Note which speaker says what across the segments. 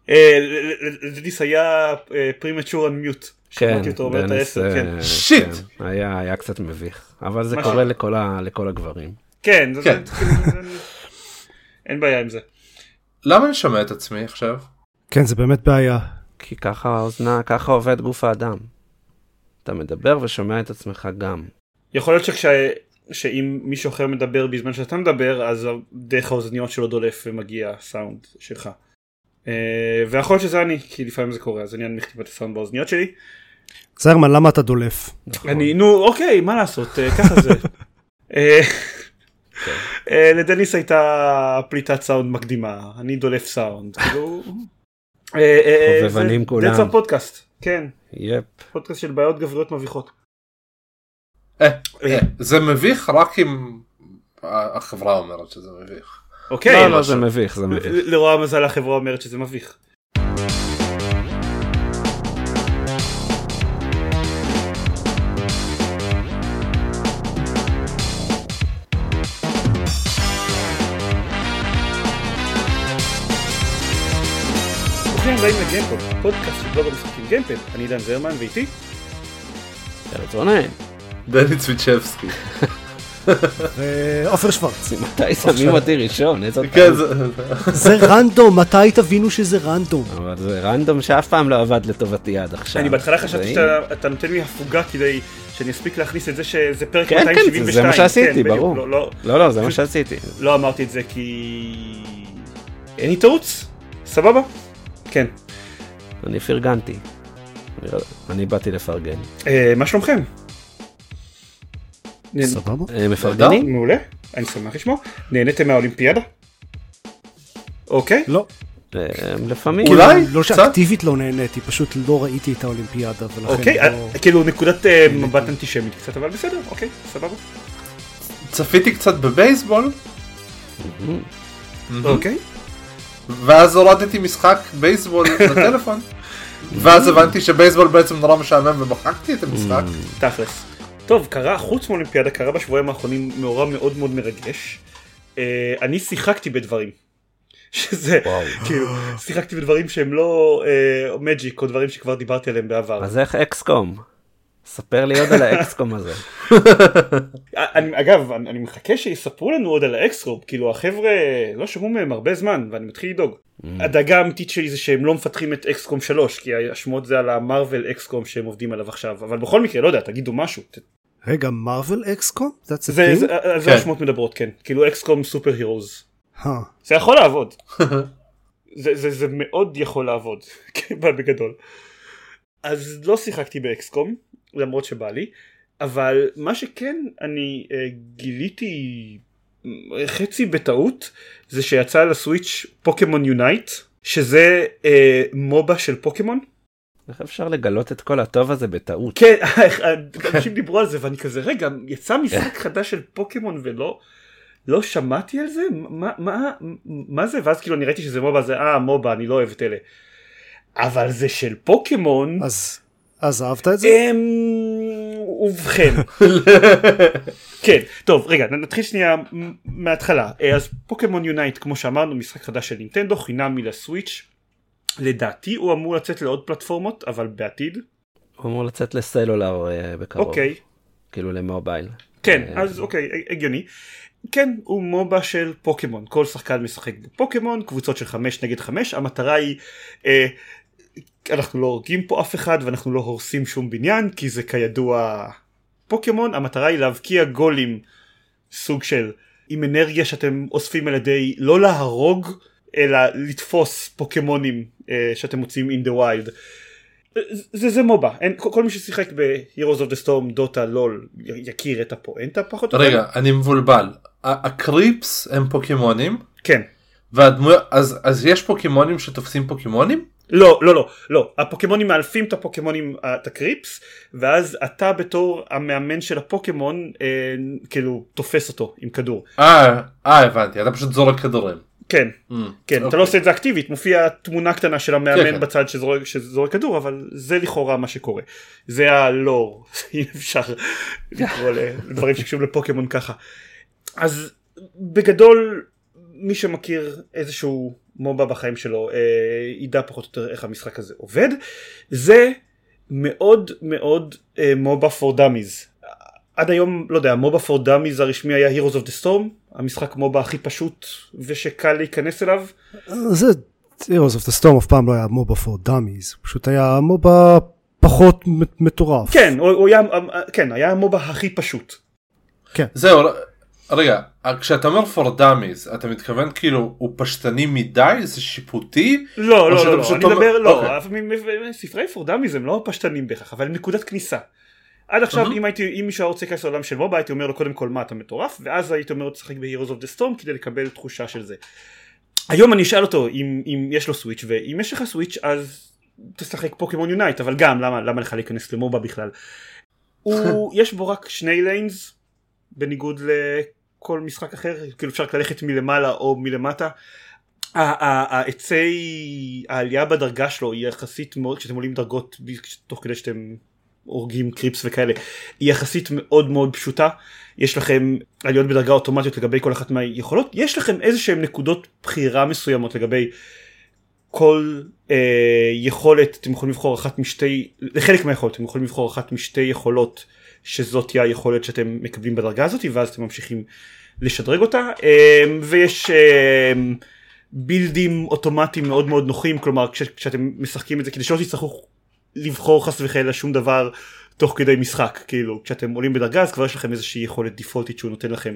Speaker 1: דניס היה פרימצ'ור on mute.
Speaker 2: כן,
Speaker 1: דניס,
Speaker 3: שיט!
Speaker 2: היה קצת מביך, אבל זה קורה לכל הגברים.
Speaker 1: כן, אין בעיה עם זה.
Speaker 3: למה אני שומע את עצמי עכשיו?
Speaker 4: כן, זה באמת בעיה.
Speaker 2: כי ככה עובד גוף האדם. אתה מדבר ושומע את עצמך גם.
Speaker 1: יכול להיות שאם מישהו אחר מדבר בזמן שאתה מדבר, אז דרך האוזניות שלו דולף ומגיע הסאונד שלך. ויכול להיות שזה אני, כי לפעמים זה קורה, אז אני אנמיך את הסאונד באוזניות שלי.
Speaker 4: זרמן, למה אתה דולף?
Speaker 1: אוקיי, מה לעשות, ככה זה. לדניס הייתה פליטת סאונד מקדימה, אני דולף סאונד.
Speaker 2: חובבנים כולם.
Speaker 1: זה פודקאסט, כן.
Speaker 2: יפ.
Speaker 1: פודקאסט של בעיות גבריות מביכות.
Speaker 3: זה מביך רק אם החברה אומרת שזה מביך.
Speaker 1: אוקיי.
Speaker 2: לא, זה מביך, זה מביך.
Speaker 1: לרוע המזל החברה אומרת שזה מביך. ברוכים הבאים לגיימפוד, פודקאסט של בלוג המשחקים גיימפד. אני דן זרמן ואיתי
Speaker 2: ארץ רונן.
Speaker 3: דני צוויצ'בסקי.
Speaker 4: עופר שוורץ.
Speaker 2: מתי שמים אותי ראשון?
Speaker 4: זה רנדום, מתי תבינו שזה רנדום?
Speaker 2: אבל זה רנדום שאף פעם לא עבד לטובתי עד עכשיו.
Speaker 1: אני בהתחלה חשבתי שאתה נותן לי הפוגה כדי שאני אספיק להכניס את זה שזה פרק
Speaker 2: כן,
Speaker 1: 272.
Speaker 2: כן, זה מה שעשיתי, ברור. לא, זה מה שעשיתי.
Speaker 1: לא אמרתי את זה כי אין לי תירוץ. סבבה? כן.
Speaker 2: אני פרגנתי. אני באתי לפרגן.
Speaker 1: מה שלומכם?
Speaker 4: סבבה?
Speaker 2: מפרגנים?
Speaker 1: מעולה, אני שמח לשמוע. נהניתם מהאולימפיאדה? אוקיי.
Speaker 4: לא.
Speaker 2: לפעמים.
Speaker 3: אולי?
Speaker 4: לא שאקטיבית לא נהניתי, פשוט לא ראיתי את האולימפיאדה.
Speaker 1: אוקיי, כאילו נקודת מבט אנטישמית קצת, אבל בסדר, אוקיי, סבבה.
Speaker 3: צפיתי קצת בבייסבול.
Speaker 1: אוקיי.
Speaker 3: ואז הורדתי משחק בייסבול לטלפון. ואז הבנתי שבייסבול בעצם נורא משעמם ומחקתי את המשחק.
Speaker 1: תכלס. טוב, קרה, חוץ מאולימפיאדה, קרה בשבועיים האחרונים מאורע מאוד מאוד מרגש. אני שיחקתי בדברים. שזה, כאילו, שיחקתי בדברים שהם לא מג'יק או דברים שכבר דיברתי עליהם בעבר.
Speaker 2: אז איך אקסקום? ספר לי עוד על האקסקום הזה.
Speaker 1: אגב, אני מחכה שיספרו לנו עוד על האקסקום, כאילו החבר'ה לא שמעו מהם הרבה זמן, ואני מתחיל לדאוג. הדאגה האמיתית שלי זה שהם לא מפתחים את אקסקום 3, כי השמות זה על המרוול אקסקום שהם עובדים עליו עכשיו, אבל בכל מקרה, לא יודע, תגידו משהו.
Speaker 4: רגע, מרוול אקסקום?
Speaker 1: זה השמות מדברות, כן. כאילו אקסקום סופר הירוז. זה יכול לעבוד. זה מאוד יכול לעבוד, בגדול. אז לא שיחקתי באקסקום, למרות שבא לי, אבל מה שכן אני גיליתי חצי בטעות, זה שיצא לסוויץ' פוקימון יונייט, שזה מובה של פוקימון.
Speaker 2: איך אפשר לגלות את כל הטוב הזה בטעות?
Speaker 1: כן, אנשים דיברו על זה ואני כזה, רגע, יצא משחק חדש של פוקימון ולא שמעתי על זה? מה זה? ואז כאילו אני ראיתי שזה מובה, זה מובה, אני לא אוהב את אלה. אבל זה של פוקימון.
Speaker 4: אז אהבת את זה?
Speaker 1: ובכן. כן, טוב, רגע, נתחיל שנייה מההתחלה. אז פוקימון יונייט, כמו שאמרנו, משחק חדש של נינטנדו, חינמי לסוויץ'. לדעתי הוא אמור לצאת לעוד פלטפורמות, אבל בעתיד.
Speaker 2: הוא אמור לצאת לסלולר בקרוב.
Speaker 1: אוקיי.
Speaker 2: כאילו למובייל.
Speaker 1: כן, אז אוקיי, הגיוני. כן, הוא מובה של פוקימון. כל שחקן משחק בפוקימון, קבוצות של 5 נגד 5. המטרה היא, אנחנו לא הורגים פה אף אחד, ואנחנו לא הורסים שום בניין, כי זה כידוע פוקימון. המטרה היא להבקיע גולים, סוג של, עם אנרגיה שאתם אוספים על ידי לא להרוג, אלא לתפוס פוקימונים שאתם מוצאים in the wild. זה מובה. כל מי ששיחק ב-Heroes of the Storm, דוטה, לול, יכיר את הפואנטה פחות או יותר.
Speaker 3: רגע, אני מבולבל. הקריפס הם פוקימונים?
Speaker 1: כן.
Speaker 3: אז יש פוקימונים שתופסים פוקימונים?
Speaker 1: לא. הפוקימונים מאלפים את הפוקימונים, את הקריפס, ואז אתה בתור המאמן של הפוקימון, כאילו תופס אותו עם כדור.
Speaker 3: הבנתי. אתה פשוט זורק כדורים.
Speaker 1: כן, אתה לא עושה את זה אקטיבית, מופיע תמונה קטנה של המאמן בצד שזורק כדור, אבל זה לכאורה מה שקורה. זה הלור, אם אפשר לקרוא לדברים שקשורים לפוקימון ככה. אז בגדול, מי שמכיר איזשהו מובה בחיים שלו ידע פחות או יותר איך המשחק הזה עובד. זה מאוד מאוד מובה for dummies. עד היום, לא יודע, מובה for dummies הרשמי היה Heroes of the Storm, המשחק מובה הכי פשוט ושקל להיכנס אליו.
Speaker 4: זה Heroes of the Storm אף פעם לא היה מובה for dummies, פשוט היה מובה פחות מטורף.
Speaker 1: כן, כן, היה המובה הכי פשוט.
Speaker 4: כן.
Speaker 3: זהו, רגע, כשאתה אומר for dummies, אתה מתכוון כאילו הוא פשטני מדי, זה שיפוטי?
Speaker 1: לא, אני מדבר, לא,
Speaker 3: אוקיי.
Speaker 1: ספרי for dummies הם לא פשטנים בכך, אבל נקודת כניסה. עד עכשיו אם מישהו רוצה להיכנס לעולם של מובה, הייתי אומר לו קודם כל מה אתה מטורף, ואז הייתי אומר לו תשחק ב-Heroes of the Storm כדי לקבל תחושה של זה. היום אני אשאל אותו אם יש לו סוויץ', ואם יש לך סוויץ' אז תשחק פוקימון יונייט, אבל גם למה לך להיכנס למובה בכלל? יש בו רק 2 ליינס, בניגוד לכל משחק אחר, כאילו אפשר ללכת מלמעלה או מלמטה. העלייה בדרגה שלו היא יחסית מאוד, כשאתם עולים דרגות תוך כדי שאתם הורגים קריפס וכאלה, היא יחסית מאוד מאוד פשוטה. יש לכם עליות בדרגה אוטומטיות לגבי כל אחת מהיכולות, יש לכם איזה שהן נקודות בחירה מסוימות לגבי כל יכולת. אתם יכולים לבחור לחלק מהיכולות אתם יכולים לבחור אחת משתי יכולות שזאת תהיה היכולת שאתם מקבלים בדרגה הזאת, ואז אתם ממשיכים לשדרג אותה. ויש בילדים אוטומטיים מאוד מאוד נוחים, כלומר כשאתם משחקים את זה כדי שלא תצטרכו לבחור חס וחלילה שום דבר תוך כדי משחק, כאילו כשאתם עולים בדרגה אז כבר יש לכם איזושהי יכולת דיפולטית שהוא נותן לכם,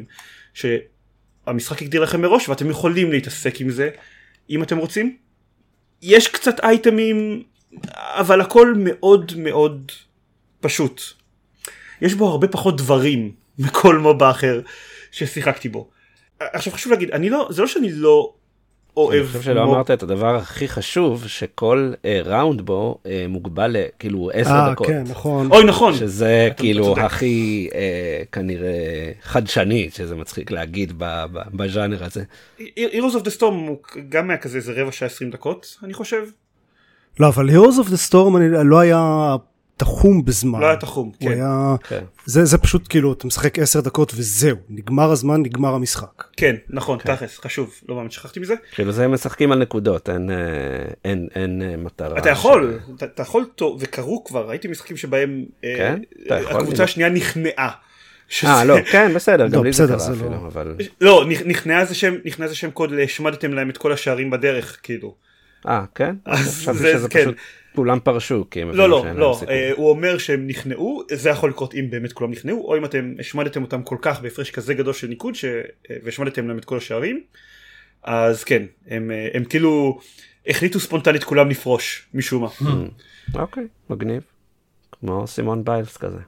Speaker 1: שהמשחק יגדיר לכם מראש ואתם יכולים להתעסק עם זה אם אתם רוצים. יש קצת אייטמים אבל הכל מאוד מאוד פשוט. יש בו הרבה פחות דברים מכל מובה אחר ששיחקתי בו. עכשיו חשוב להגיד, זה לא שאני לא אוהב.
Speaker 2: אני חושב שלא אמרת את הדבר הכי חשוב, שכל ראונד בו מוגבל כאילו 10 דקות.
Speaker 4: כן, נכון.
Speaker 1: אוי, נכון.
Speaker 2: שזה כאילו הכי כנראה חדשני, שזה מצחיק להגיד בז'אנר הזה.
Speaker 1: Heroes of the Storm הוא גם היה כזה, זה רבע שעה 20 דקות, אני חושב.
Speaker 4: לא, אבל Heroes of the Storm לא היה תחום בזמן.
Speaker 1: לא היה תחום, כן.
Speaker 4: היה... זה פשוט כאילו, אתה משחק 10 דקות וזהו, נגמר הזמן, נגמר המשחק.
Speaker 1: כן, נכון, תכלס, חשוב, לא מאמין שכחתי מזה.
Speaker 2: כאילו זה משחקים על נקודות, אין מטרה.
Speaker 1: אתה יכול, וקראו כבר, ראיתי משחקים שבהם הקבוצה השנייה נכנעה.
Speaker 2: לא, כן, בסדר, גם לי זה קרה אפילו, אבל...
Speaker 1: לא, נכנעה זה שם קוד, השמדתם להם את כל השערים בדרך, כאילו.
Speaker 2: כן? חשבתי שזה פשוט כולם פרשו.
Speaker 1: לא, הוא אומר שהם נכנעו, זה יכול לקרות אם באמת כולם נכנעו, או אם אתם השמדתם אותם כל כך בהפרש כזה גדול של ניקוד, והשמדתם להם את כל השערים, אז כן, הם כאילו החליטו ספונטנית כולם לפרוש, משום מה.
Speaker 2: אוקיי, מגניב. כמו סימון ביילס כזה.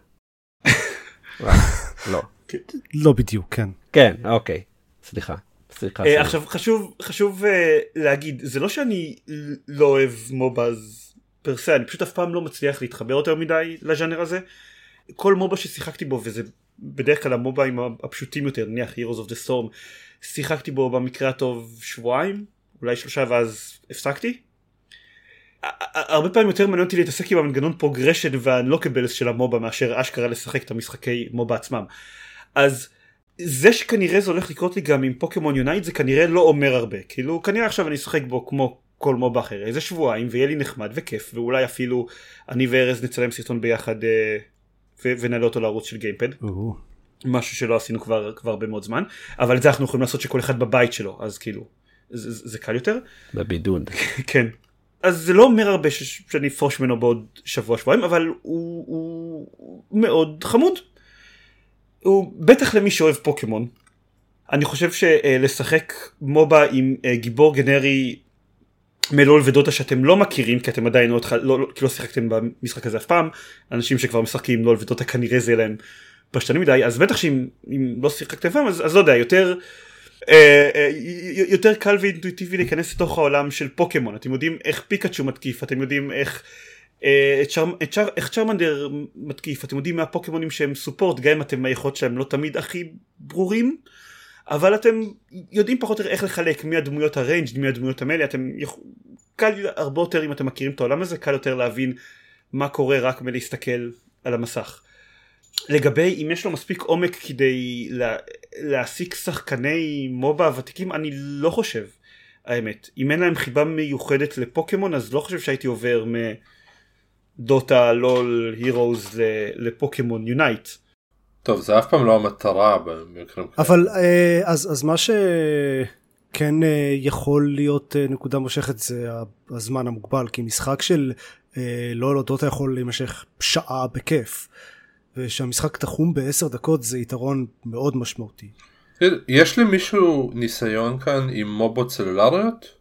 Speaker 2: לא.
Speaker 4: לא בדיוק, כן.
Speaker 2: כן, אוקיי, סליחה.
Speaker 1: עכשיו חשוב להגיד, זה לא שאני לא אוהב מובאז פרסה, אני פשוט אף פעם לא מצליח להתחבר יותר מדי לז'אנר הזה. כל מובה ששיחקתי בו, וזה בדרך כלל המובאים הפשוטים יותר, נניח Heroes of the Storm, שיחקתי בו במקרה הטוב 2 שבועות, אולי 3, ואז הפסקתי. הרבה פעמים יותר מעניין אותי להתעסק עם המנגנון פרוגרשן והאנלוקבלס של המובה מאשר אשכרה לשחק את המשחקי מובה עצמם. אז זה שכנראה זה הולך לקרות לי גם עם פוקימון יונייט, זה כנראה לא אומר הרבה. כאילו כנראה עכשיו אני אשחק בו כמו כל מובה אחר, איזה שבועיים, ויהיה לי נחמד וכיף, ואולי אפילו אני וארז נצלם סרטון ביחד ונעלה אותו לערוץ של גיימפד. משהו שלא עשינו כבר הרבה מאוד זמן, אבל את זה אנחנו יכולים לעשות שכל אחד בבית שלו, אז כאילו זה קל יותר.
Speaker 2: בבידוד.
Speaker 1: כן. אז זה לא אומר הרבה שאני אפרוש ממנו בעוד שבועיים, אבל הוא מאוד חמוד. הוא בטח למי שאוהב פוקימון. אני חושב שלשחק מובה עם גיבור גנרי מלול ודוטה שאתם לא מכירים, כי אתם עדיין לא שיחקתם במשחק הזה אף פעם, אנשים שכבר משחקים עם לול ודוטה כנראה זה להם פשטני מדי, אז בטח שאם לא שיחקתם פעם, אז לא יודע, יותר קל ואינטואיטיבי להיכנס לתוך העולם של פוקימון. אתם יודעים איך פיקאצ'ו מתקיף, אתם יודעים איך צ'רמנדר מתקיף, אתם יודעים מהפוקימונים שהם סופורט, גם אם אתם מהיכולות שהם לא תמיד הכי ברורים, אבל אתם יודעים פחות איך לחלק מי הדמויות הריינג' מי הדמויות המלא. קל הרבה יותר, אם אתם מכירים את העולם הזה, קל יותר להבין מה קורה רק מלהסתכל על המסך. לגבי אם יש לו מספיק עומק כדי להעסיק שחקני מובה ותיקים, אני לא חושב. האמת. אם אין להם חיבה מיוחדת לפוקימון, אז לא חושב שהייתי עובר מדוטה, לול, הירוז לפוקימון יונייט.
Speaker 3: טוב, זה אף פעם לא המטרה במקרים כאלה.
Speaker 4: אבל אז מה שכן יכול להיות נקודה מושכת זה הזמן המוגבל, כי משחק של לא דוטה יכול להימשך שעה בכיף, ושהמשחק תחום ב10 דקות זה יתרון מאוד משמעותי.
Speaker 3: יש למישהו ניסיון כאן עם מובות סלולריות?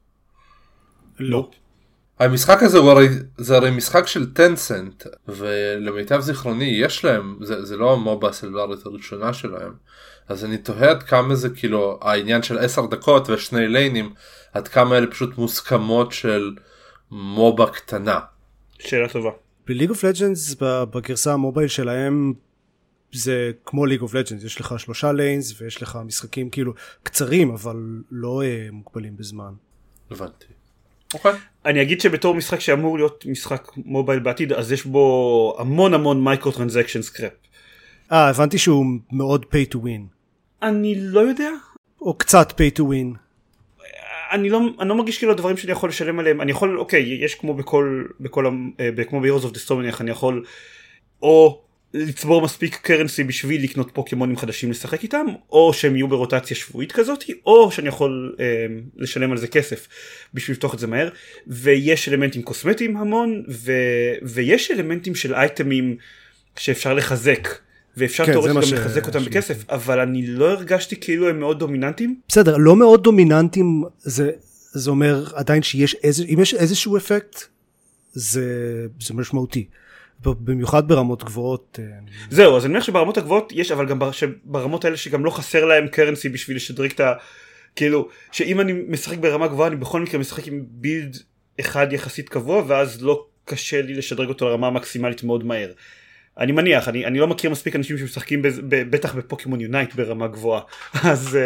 Speaker 4: לא.
Speaker 3: המשחק הזה זה הרי משחק של טנסנט, ולמיטב זיכרוני יש להם, זה לא המובה הסלולרית הראשונה שלהם, אז אני תוהה עד כמה זה כאילו העניין של 10 דקות ושני ליינים, עד כמה אלה פשוט מוסכמות של מובה קטנה.
Speaker 1: שאלה טובה.
Speaker 4: בליג אוף לג'נדס בגרסה המובייל שלהם זה כמו ליג אוף לג'נדס, יש לך 3 ליינס ויש לך משחקים כאילו קצרים אבל לא מוגבלים בזמן.
Speaker 3: הבנתי. אוקיי.
Speaker 1: אני אגיד שבתור משחק שאמור להיות משחק מובייל בעתיד, אז יש בו המון מייקרו טרנזקשן סקראפ.
Speaker 4: הבנתי שהוא מאוד pay to win.
Speaker 1: אני לא יודע.
Speaker 4: או קצת pay to win.
Speaker 1: אני לא מרגיש כאילו הדברים שאני יכול לשלם עליהם. אני יכול, אוקיי, יש כמו כמו ב-Heroes of the Storm, אני יכול או לצבור מספיק קרנסי בשביל לקנות פוקימונים חדשים לשחק איתם, או שהם יהיו ברוטציה שבועית כזאת, או שאני יכול לשלם על זה כסף בשביל לפתוח את זה מהר. ויש אלמנטים קוסמטיים המון, ויש אלמנטים של אייטמים שאפשר לחזק, ואפשר תאורטית גם לחזק אותם בכסף, אבל אני לא הרגשתי כאילו הם מאוד דומיננטיים.
Speaker 4: בסדר, לא מאוד דומיננטיים, זה אומר עדיין שיש אם יש איזשהו אפקט, זה משמעותי. במיוחד ברמות גבוהות.
Speaker 1: זהו, אז אני אומר שברמות הגבוהות יש, אבל גם ברמות האלה שגם לא חסר להם קרנסי בשביל לשדרג את כאילו, שאם אני משחק ברמה גבוהה, אני בכל מקרה משחק עם בילד אחד יחסית קבוע, ואז לא קשה לי לשדרג אותו לרמה המקסימלית מאוד מהר. אני מניח, אני לא מכיר מספיק אנשים שמשחקים בטח בפוקימון יונייט ברמה גבוהה, אז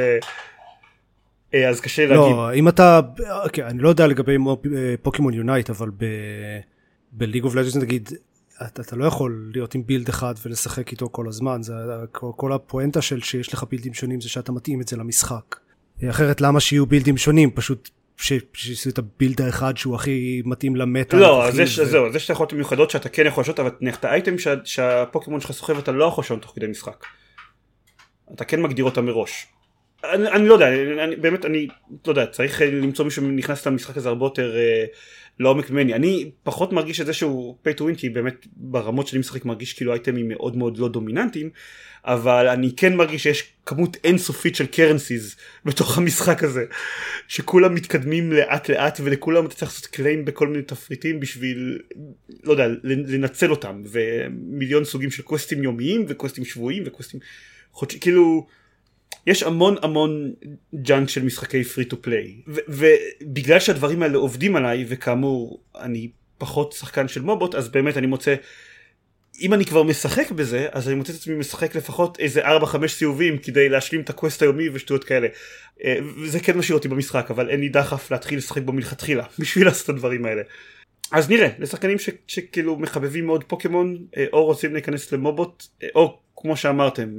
Speaker 1: קשה להגיד.
Speaker 4: לא, אם אתה, אני לא יודע לגבי פוקימון יונייט, אבל בליג אוף לג'נדס נגיד, אתה לא יכול להיות עם בילד אחד ולשחק איתו כל הזמן, זה כל הפואנטה של שיש לך בילדים שונים זה שאתה מתאים את זה למשחק. אחרת למה שיהיו בילדים שונים? פשוט שיעשו את הבילד האחד שהוא הכי מתאים למטה.
Speaker 1: לא, זהו, זה שאתה יכולות מיוחדות שאתה כן יכול לשנות, אבל את האייטם שהפוקימון שלך סוחב אתה לא יכול לשנות תוך כדי משחק. אתה כן מגדיר אותה מראש. אני לא יודע, באמת אני לא יודע, צריך למצוא מישהו שנכנס למשחק הזה הרבה יותר לעומק ממני. אני פחות מרגיש את זה שהוא pay to win, כי באמת ברמות שאני משחק מרגיש כאילו אייטמים מאוד מאוד לא דומיננטיים, אבל אני כן מרגיש שיש כמות אינסופית של קרנסיז בתוך המשחק הזה, שכולם מתקדמים לאט לאט, ולכולם אתה צריך לעשות קליים בכל מיני תפריטים בשביל, לא יודע, לנצל אותם, ומיליון סוגים של קווסטים יומיים וקווסטים שבועיים וקווסטים חודשיים, כאילו יש המון ג'אנק של משחקי פרי טו פליי, ובגלל שהדברים האלה עובדים עליי, וכאמור אני פחות שחקן של מובות, אז באמת אני מוצא, אם אני כבר משחק בזה, אז אני מוצא את עצמי משחק לפחות איזה 4-5 סיבובים כדי להשלים את הקווסט היומי ושטויות כאלה. וזה כן משאיר אותי במשחק, אבל אין לי דחף להתחיל לשחק בו מלכתחילה בשביל לעשות את הדברים האלה. אז נראה, לשחקנים שכאילו מחבבים מאוד פוקימון, או רוצים להיכנס למובות, או כמו שאמרתם,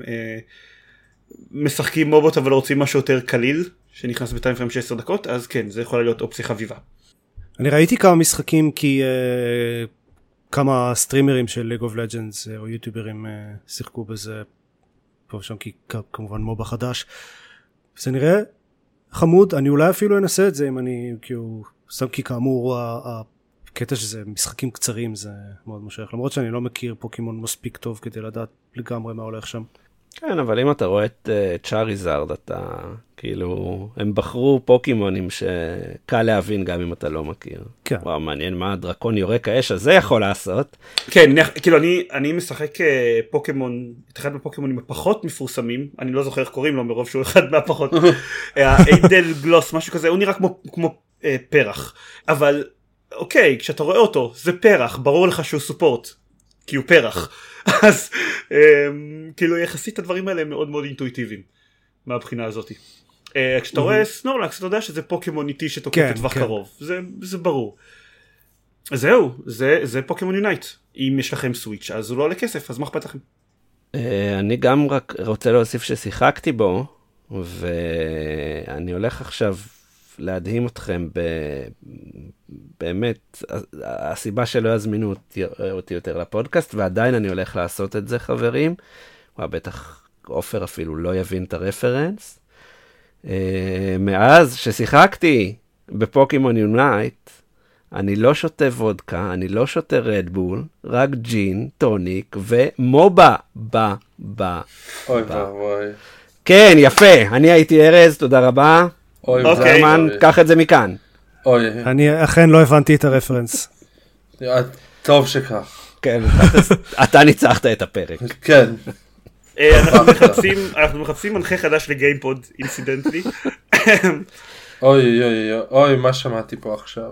Speaker 1: משחקים מובות אבל רוצים משהו יותר קליל, שנכנס בטיים פריים של 10 דקות, אז כן, זה יכול להיות אופציה חביבה. אני
Speaker 4: ראיתי כמה משחקים כי כמה סטרימרים של ליג אוף לג'נדס או יוטיוברים שיחקו בזה פה ושם, כי כמובן מובה חדש. זה נראה חמוד, אני אולי אפילו אנסה את זה אם אני כאילו, סתם כי כאמור הקטע שזה משחקים קצרים זה מאוד מושך, למרות שאני לא מכיר פוקימון מספיק טוב כדי לדעת לגמרי מה הולך שם.
Speaker 2: כן, אבל אם אתה רואה את צ'אריזארד, אתה כאילו, הם בחרו פוקימונים שקל להבין גם אם אתה לא מכיר.
Speaker 4: כן.
Speaker 2: וואו, מעניין מה הדרקון יורק האש הזה יכול לעשות.
Speaker 1: כן, כאילו אני משחק פוקימון, את אחד מהפוקימונים הפחות מפורסמים, אני לא זוכר איך קוראים לו מרוב שהוא אחד מהפחות, איידל גלוס, משהו כזה, הוא נראה כמו פרח. אבל אוקיי, כשאתה רואה אותו, זה פרח, ברור לך שהוא סופורט, כי הוא פרח. אז כאילו יחסית הדברים האלה הם מאוד מאוד אינטואיטיביים מהבחינה הזאת. כשאתה רואה סנורלקס אתה יודע שזה פוקימון איטי שתוקף לטווח קרוב, זה ברור. זהו, זה פוקימון יונייט. אם יש לכם סוויץ' אז הוא לא עולה כסף, אז מה אכפת לכם?
Speaker 2: אני גם רק רוצה להוסיף ששיחקתי בו, ואני הולך עכשיו להדהים אתכם באמת, הסיבה שלא יזמינו אותי יותר לפודקאסט, ועדיין אני הולך לעשות את זה, חברים. בטח אופר אפילו לא יבין את הרפרנס. מאז ששיחקתי בפוקימון יונייט, אני לא שותה וודקה, אני לא שותה רדבול, רק ג'ין, טוניק ומובה.
Speaker 3: אוי ואבוי.
Speaker 2: כן, יפה. אני הייתי ארז, תודה רבה.
Speaker 3: אוי
Speaker 2: זרמן, קח את זה מכאן.
Speaker 3: אוי.
Speaker 4: אני אכן לא הבנתי את הרפרנס.
Speaker 3: טוב שכך.
Speaker 2: כן, אתה ניצחת את הפרק.
Speaker 3: כן.
Speaker 1: אנחנו מחפשים מנחה חדש לגיימפוד, אינסידנטלי.
Speaker 3: אוי, מה שמעתי פה עכשיו?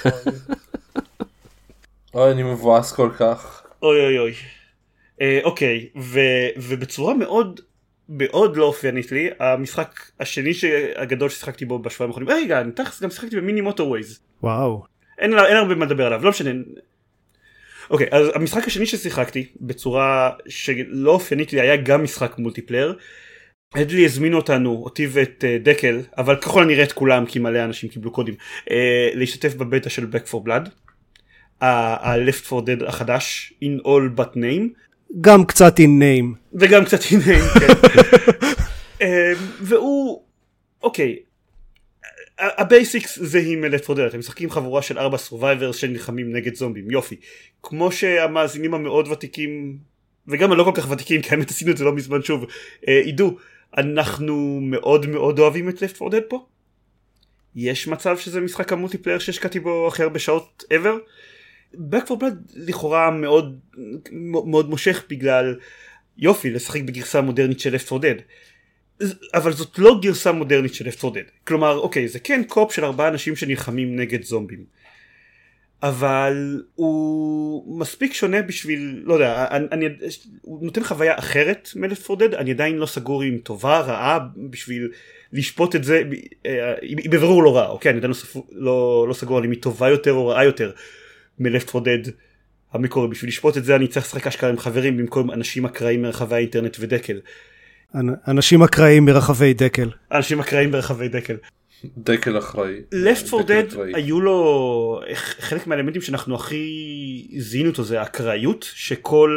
Speaker 3: אוי, אני מבואס כל כך.
Speaker 1: אוי. אוקיי, ובצורה מאוד מאוד לא אופיינית לי, המשחק השני הגדול ששיחקתי בו בשבועיים האחרונים, רגע, אני גם שיחקתי במיני מוטורווייז.
Speaker 4: וואו.
Speaker 1: אין הרבה מה לדבר עליו, לא משנה. אוקיי, אז המשחק השני ששיחקתי בצורה שלא אופיינית לי היה גם משחק מולטיפלייר. הדלי הזמינו אותי ואת דקל, אבל ככל הנראה את כולם, כי מלא אנשים קיבלו קודים, להשתתף בבטא של Back 4 Blood, ה-Left 4 Dead החדש, in all but name.
Speaker 4: גם קצת in name.
Speaker 1: וגם קצת in name, כן. והוא, אוקיי, הבייסיקס זהים מ-Left 4 Dead, אתם משחקים חבורה של 4 survivors שנלחמים נגד זומבים, יופי. כמו שהמאזינים המאוד ותיקים, וגם הלא כל כך ותיקים, כי האמת עשינו את זה לא מזמן שוב, ידעו, אנחנו מאוד מאוד אוהבים את Left 4 Dead פה. יש מצב שזה משחק המולטיפלייר שהשקעתי בו הכי הרבה שעות ever. Back 4 Blood לכאורה מאוד מאוד מושך בגלל יופי לשחק בגרסה מודרנית של Left 4 Dead. אבל זאת לא גרסה מודרנית של Left 4 Dead. כלומר, אוקיי, זה כן קופ של 4 אנשים שנלחמים נגד זומבים. אבל הוא מספיק שונה בשביל, לא יודע, הוא נותן חוויה אחרת מ-Left 4 Dead, אני עדיין לא סגור עם טובה, רעה, בשביל לשפוט את זה, היא בברור לא רעה, אוקיי, אני עדיין לא סגור על אם היא טובה יותר או רעה יותר מ-Left 4 Dead המקורי, בשביל לשפוט את זה אני צריך לשחק אשכרה עם חברים במקום אנשים אקראיים מרחבי האינטרנט ודקל.
Speaker 4: אנשים אקראיים מרחבי דקל.
Speaker 1: אנשים אקראיים מרחבי דקל.
Speaker 3: דקל אחראי.
Speaker 1: Left 4 Dead היו לו חלק מהאלמנטים שאנחנו הכי זיהינו אותו, זה האקראיות, שכל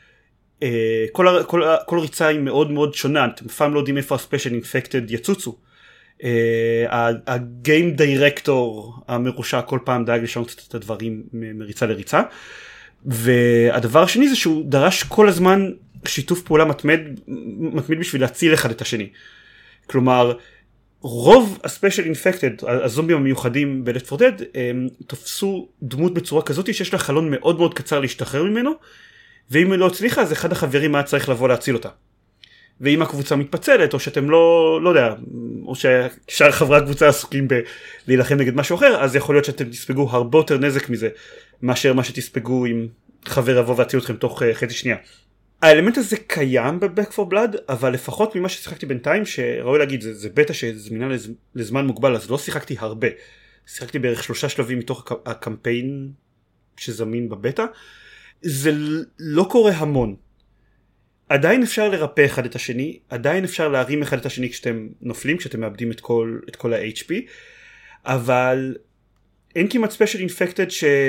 Speaker 1: כל ריצה היא מאוד מאוד שונה, אתם פעם לא יודעים איפה הספיישל אינפקטד יצוצו. הגיים דירקטור המרושע כל פעם דאג לשנות את הדברים מריצה לריצה, והדבר השני זה שהוא דרש כל הזמן שיתוף פעולה מתמיד בשביל להציל אחד את השני. כלומר, רוב הספיישל אינפקטד, הזומבים המיוחדים ב-Left 4 Dead, תופסו דמות בצורה כזאת שיש לה חלון מאוד מאוד קצר להשתחרר ממנו, ואם היא לא הצליחה אז אחד החברים היה צריך לבוא להציל אותה. ואם הקבוצה מתפצלת, או שאתם לא יודע, או ששאר חברי הקבוצה עסוקים להילחם נגד משהו אחר, אז יכול להיות שאתם תספגו הרבה יותר נזק מזה, מאשר מה שתספגו אם חבר יבוא והציל אתכם תוך חצי שנייה. האלמנט הזה קיים ב-Back 4 Blood, אבל לפחות ממה ששיחקתי בינתיים, שראוי להגיד, זה בטא שזמינה לזמן מוגבל, אז לא שיחקתי הרבה. שיחקתי בערך 3 שלבים מתוך הקמפיין שזמין בבטא. זה לא קורה המון. עדיין אפשר לרפא אחד את השני, עדיין אפשר להרים אחד את השני כשאתם נופלים, כשאתם מאבדים את כל ה-HP, אבל אין כמעט ספיישל אינפקטד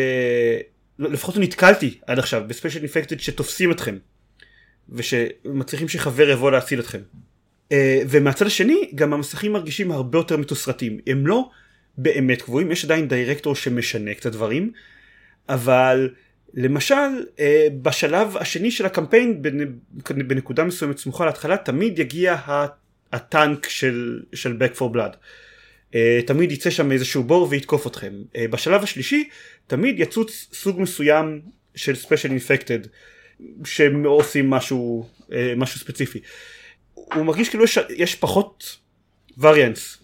Speaker 1: לפחות נתקלתי עד עכשיו בספיישל אינפקטד שתופסים אתכם. ושמצליחים שחבר יבוא להציל אתכם. ומהצד השני, גם המסכים מרגישים הרבה יותר מתוסרטים. הם לא באמת קבועים, יש עדיין דירקטור שמשנה קצת דברים, אבל למשל, בשלב השני של הקמפיין, בנקודה מסוימת סמוכה להתחלה, תמיד יגיע הטנק של Back 4 Blood. תמיד יצא שם איזשהו בור ויתקוף אתכם. בשלב השלישי, תמיד יצוץ סוג מסוים של Special Infected, שעושים משהו ספציפי. הוא מרגיש כאילו יש פחות וריאנס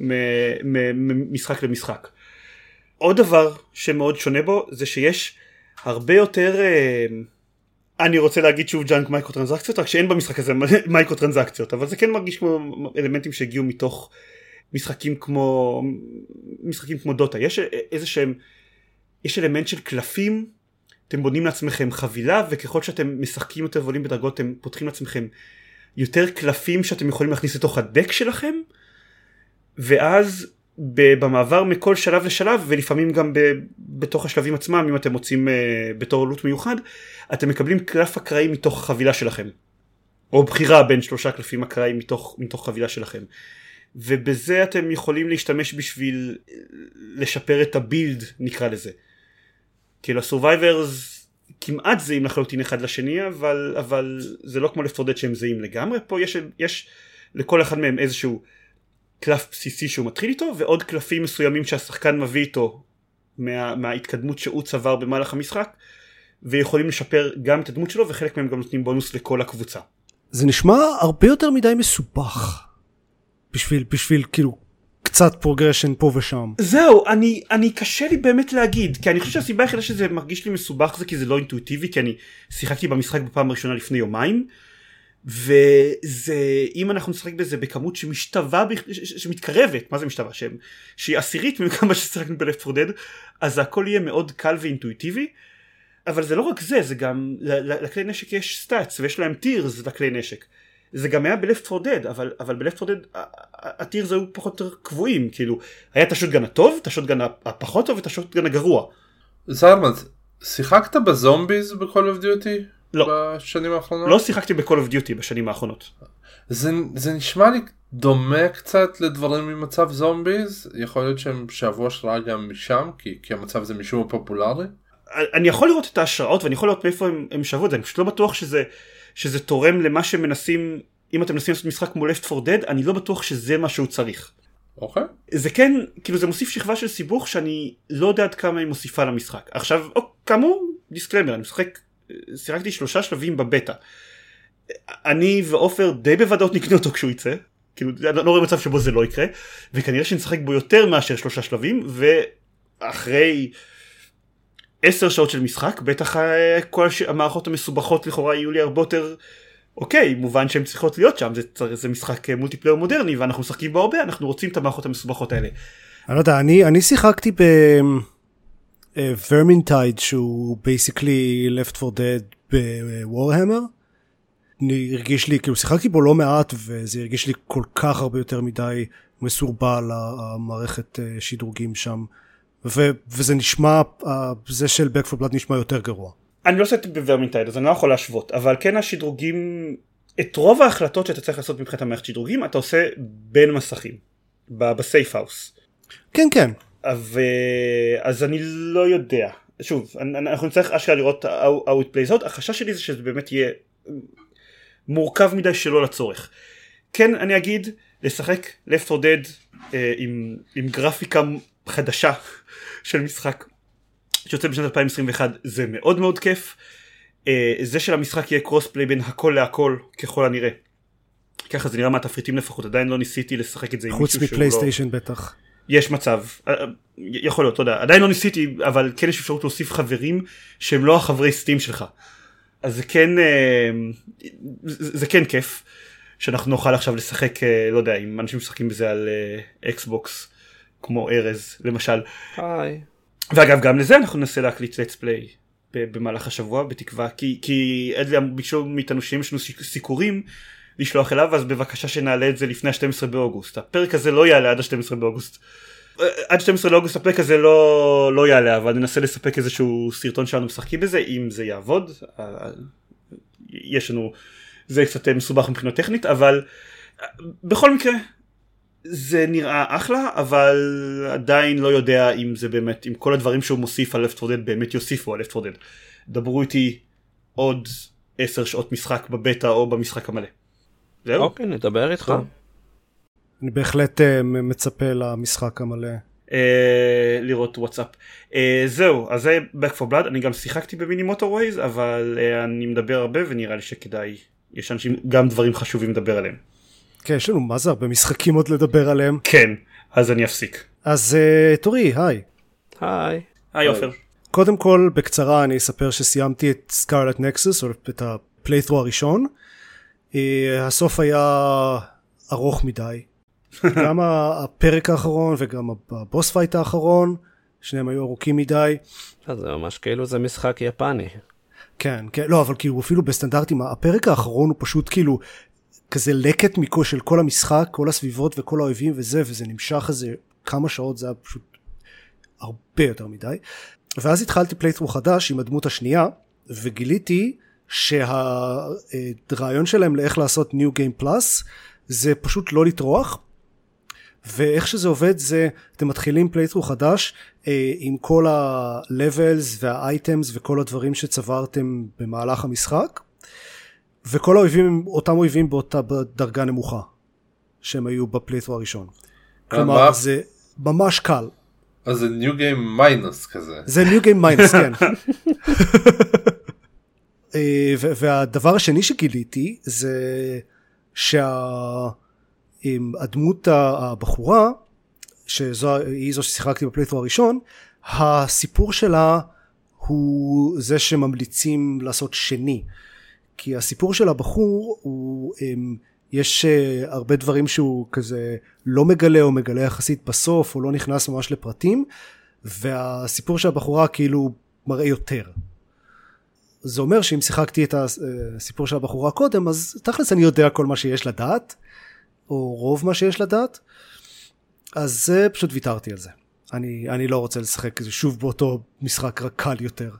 Speaker 1: ממשחק למשחק. עוד דבר שמאוד שונה בו זה שיש הרבה יותר, אני רוצה להגיד שוב ג'אנק מייקרו טרנזקציות, רק שאין במשחק הזה מייקרו טרנזקציות, אבל זה כן מרגיש כמו אלמנטים שהגיעו מתוך משחקים כמו דוטה. יש איזשהם, יש אלמנט של קלפים, אתם בונים לעצמכם חבילה, וככל שאתם משחקים יותר ועולים בדרגות, אתם פותחים לעצמכם יותר קלפים שאתם יכולים להכניס לתוך הדק שלכם, ואז במעבר מכל שלב לשלב, ולפעמים גם בתוך השלבים עצמם, אם אתם מוצאים בתור לוט מיוחד, אתם מקבלים קלף אקראי מתוך החבילה שלכם. או בחירה בין 3 קלפים אקראיים מתוך חבילה שלכם. ובזה אתם יכולים להשתמש בשביל לשפר את הבילד, נקרא לזה. כאילו הסורווייברס כמעט זהים לחלוטין אחד לשני, אבל זה לא כמו Left 4 Dead שהם זהים לגמרי. פה יש לכל אחד מהם איזשהו קלף בסיסי שהוא מתחיל איתו, ועוד קלפים מסוימים שהשחקן מביא איתו מההתקדמות שהוא צבר במהלך המשחק, ויכולים לשפר גם את הדמות שלו, וחלק מהם גם נותנים בונוס לכל הקבוצה.
Speaker 4: זה נשמע הרבה יותר מדי מסובך. בשביל כאילו קצת פרוגרשן פה ושם.
Speaker 1: זהו, אני קשה לי באמת להגיד, כי אני חושב שהסיבה היחידה שזה מרגיש לי מסובך זה כי זה לא אינטואיטיבי, כי אני שיחקתי במשחק בפעם הראשונה לפני יומיים, וזה, אם אנחנו נשחק בזה בכמות שמשתווה, שמתקרבת, מה זה משתווה? שהיא עשירית מכמה ששיחקנו ב-Left 4 Dead, אז הכל יהיה מאוד קל ואינטואיטיבי, אבל זה לא רק זה, זה גם, לכלי נשק יש סטאטס, ויש להם טירס לכלי נשק. זה גם היה ב-Left 4 Dead, אבל ב-Left 4 Dead הטירס היו פחות יותר קבועים, כאילו, היה את השוטגן הטוב, את השוטגן הפחות טוב, ואת השוטגן הגרוע.
Speaker 3: זרמן, שיחקת בזומביז ב-Call of Duty?
Speaker 1: לא.
Speaker 3: בשנים האחרונות?
Speaker 1: לא שיחקתי ב-Call of Duty בשנים האחרונות.
Speaker 3: זה נשמע לי דומה קצת לדברים ממצב זומביז, יכול להיות שהם שאבו השראה גם משם, כי המצב זה משום פופולרי?
Speaker 1: אני יכול לראות את ההשראות, ואני יכול לראות מאיפה הם שבו את זה, אני פשוט לא בטוח שזה תורם למה שמנסים, אם אתם מנסים לעשות משחק כמו Left 4 Dead, אני לא בטוח שזה מה שהוא צריך.
Speaker 3: אוקיי.
Speaker 1: זה כן, כאילו זה מוסיף שכבה של סיבוך שאני לא יודע עד כמה היא מוסיפה למשחק. עכשיו, כאמור, דיסקלמר, אני שיחקתי 3 שלבים בבטא. אני ואופר די בוודאות נקנה אותו כשהוא יצא, כאילו לא רואה מצב שבו זה לא יקרה, וכנראה שנשחק בו יותר מאשר 3 שלבים, ואחרי 10 שעות של משחק, בטח כל המערכות המסובכות לכאורה יהיו לי הרבה יותר, אוקיי, מובן שהן צריכות להיות שם, זה משחק מולטיפלייר מודרני, ואנחנו משחקים בו הרבה, אנחנו רוצים את המערכות המסובכות האלה.
Speaker 4: אני לא יודע, אני שיחקתי ב-Vermintide, שהוא basically Left 4 Dead ב-Warhammer, אני הרגיש לי, כאילו שיחקתי בו לא מעט, וזה הרגיש לי כל כך הרבה יותר מדי מסורבל, המערכת שדרוגים שם, וזה נשמע, זה של Back 4 Blood נשמע יותר גרוע.
Speaker 1: אני לא עשיתי ב-Vermintide, אז אני לא יכול להשוות, אבל כן השדרוגים, את רוב ההחלטות שאתה צריך לעשות מבחינת המערכת שדרוגים, אתה עושה בין מסכים, בסייף האוס.
Speaker 4: כן, כן.
Speaker 1: אז אני לא יודע. שוב, אנחנו נצטרך אשכרה לראות how it plays out. החשש שלי זה שזה באמת יהיה מורכב מדי שלא לצורך. כן, אני אגיד, לשחק Left 4 Dead עם גרפיקה חדשה של משחק שיוצא בשנת 2021, זה מאוד מאוד כיף. זה של המשחק יהיה קרוספליי בין הכל להכל ככל הנראה. ככה זה נראה מהתפריטים לפחות, עדיין לא ניסיתי לשחק את זה עם מישהו שהוא לא...
Speaker 4: חוץ מפלייסטיישן בטח.
Speaker 1: יש מצב, יכול להיות, תודה. עדיין לא ניסיתי, אבל כן יש אפשרות להוסיף חברים שהם לא החברי סטים שלך. אז זה כן כיף, שאנחנו נוכל עכשיו לשחק, לא יודע, אם אנשים משחקים בזה על אקסבוקס, כמו ארז, למשל.
Speaker 2: היי.
Speaker 1: ואגב, גם לזה אנחנו ננסה להקליט let's play במהלך השבוע, בתקווה, כי אדלי ביקשו מאיתנו שיש לנו סיקורים לשלוח אליו, אז בבקשה שנעלה את זה לפני ה-12 באוגוסט. הפרק הזה לא יעלה עד ה-12 באוגוסט. עד 12 לאוגוסט הפרק הזה לא יעלה, אבל ננסה לספק איזשהו סרטון שלנו משחקים בזה, אם זה יעבוד. יש לנו, זה קצת מסובך מבחינה טכנית, אבל בכל מקרה, זה נראה אחלה, אבל עדיין לא יודע אם זה באמת, אם כל הדברים שהוא מוסיף על Left 4 Dead באמת יוסיפו על Left 4 Dead. דברו איתי עוד 10 שעות משחק בבטא או במשחק המלא. זהו?
Speaker 2: אוקיי, נדבר איתך.
Speaker 4: אני בהחלט מצפה למשחק המלא.
Speaker 1: לראות וואטסאפ. זהו, אז זה Back 4 Blood. אני גם שיחקתי במיני מוטורווייז, אבל אני מדבר הרבה ונראה לי שכדאי, יש אנשים גם דברים חשובים לדבר עליהם.
Speaker 4: כן, יש לנו מה זה הרבה משחקים עוד לדבר עליהם.
Speaker 1: כן, אז אני אפסיק.
Speaker 4: אז תורי, היי.
Speaker 2: היי.
Speaker 1: היי עופר.
Speaker 4: קודם כל, בקצרה אני אספר שסיימתי את סקארלט נקסוס, או את הפליית'רו הראשון. הסוף היה ארוך מדי. גם הפרק האחרון וגם הבוס פייט האחרון, שניהם היו ארוכים מדי.
Speaker 2: אז זה ממש כאילו זה משחק יפני.
Speaker 4: כן, כן, לא, אבל כאילו אפילו בסטנדרטים, הפרק האחרון הוא פשוט כאילו כזה לקט של כל המשחק, כל הסביבות וכל האויבים וזה נמשך איזה כמה שעות, זה היה פשוט הרבה יותר מדי. ואז התחלתי פלייטרו חדש עם הדמות השנייה, וגיליתי שהרעיון שלהם לאיך לעשות New Game Plus, זה פשוט לא לטרוח, ואיך שזה עובד זה, אתם מתחילים פלייטרו חדש, עם כל ה-levels וה-items וכל הדברים שצברתם במהלך המשחק, וכל האויבים, אותם אויבים באותה דרגה נמוכה, שהם היו בפלייטרו הראשון. כלומר, זה ממש קל.
Speaker 3: אז זה New Game Minus כזה.
Speaker 4: זה New Game Minus, כן. והדבר השני שגיליתי, זה שהדמות הבחורה, שהיא זו ששיחקתי בפלייטרו הראשון, הסיפור שלה הוא זה שממליצים לעשות שני. כי הסיפור של הבחור הוא, יש הרבה דברים שהוא כזה לא מגלה או מגלה יחסית בסוף או לא נכנס ממש לפרטים, והסיפור של הבחורה כאילו מראה יותר. זה אומר שאם שיחקתי את הסיפור של הבחורה קודם, אז תכלס אני יודע כל מה שיש לדעת, או רוב מה שיש לדעת, אז פשוט ויתרתי על זה. אני לא רוצה לשחק שוב באותו משחק רק קל יותר.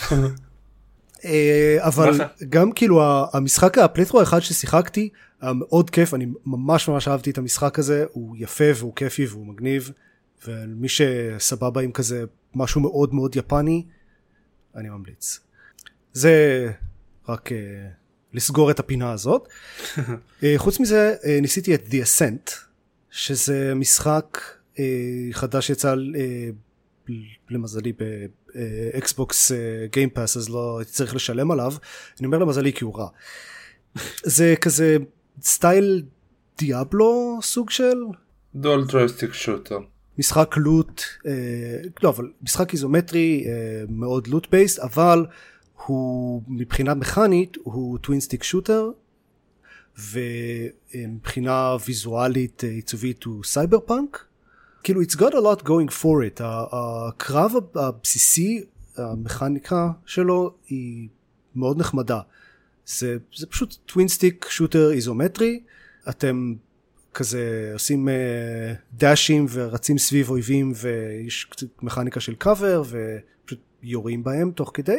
Speaker 4: אבל גם כאילו המשחק הפלייטרו האחד ששיחקתי מאוד כיף, אני ממש אהבתי את המשחק הזה, הוא יפה והוא כיפי והוא מגניב, ומי שסבבה עם כזה משהו מאוד מאוד יפני, אני ממליץ. זה רק לסגור את הפינה הזאת. חוץ מזה ניסיתי את The Ascent, שזה משחק חדש יצא למזלי באקסבוקס גיימפאס, אז לא צריך לשלם עליו. אני אומר למזלי כי הוא רע. זה כזה סטייל דיאבלו סוג של
Speaker 3: דואל ג'ויסטיק שוטר.
Speaker 4: משחק לוט, לא, אבל משחק איזומטרי מאוד לוט בייסט, אבל הוא מבחינה מכנית הוא טווין סטיק שוטר, ומבחינה ויזואלית עיצובית הוא סייבר פאנק. כאילו it's got a lot going for it. הקרב הבסיסי, המכניקה שלו היא מאוד נחמדה. זה פשוט טווין סטיק שוטר איזומטרי, אתם כזה עושים דאשים ורצים סביב אויבים, ויש מכניקה של קאבר ופשוט יורים בהם תוך כדי.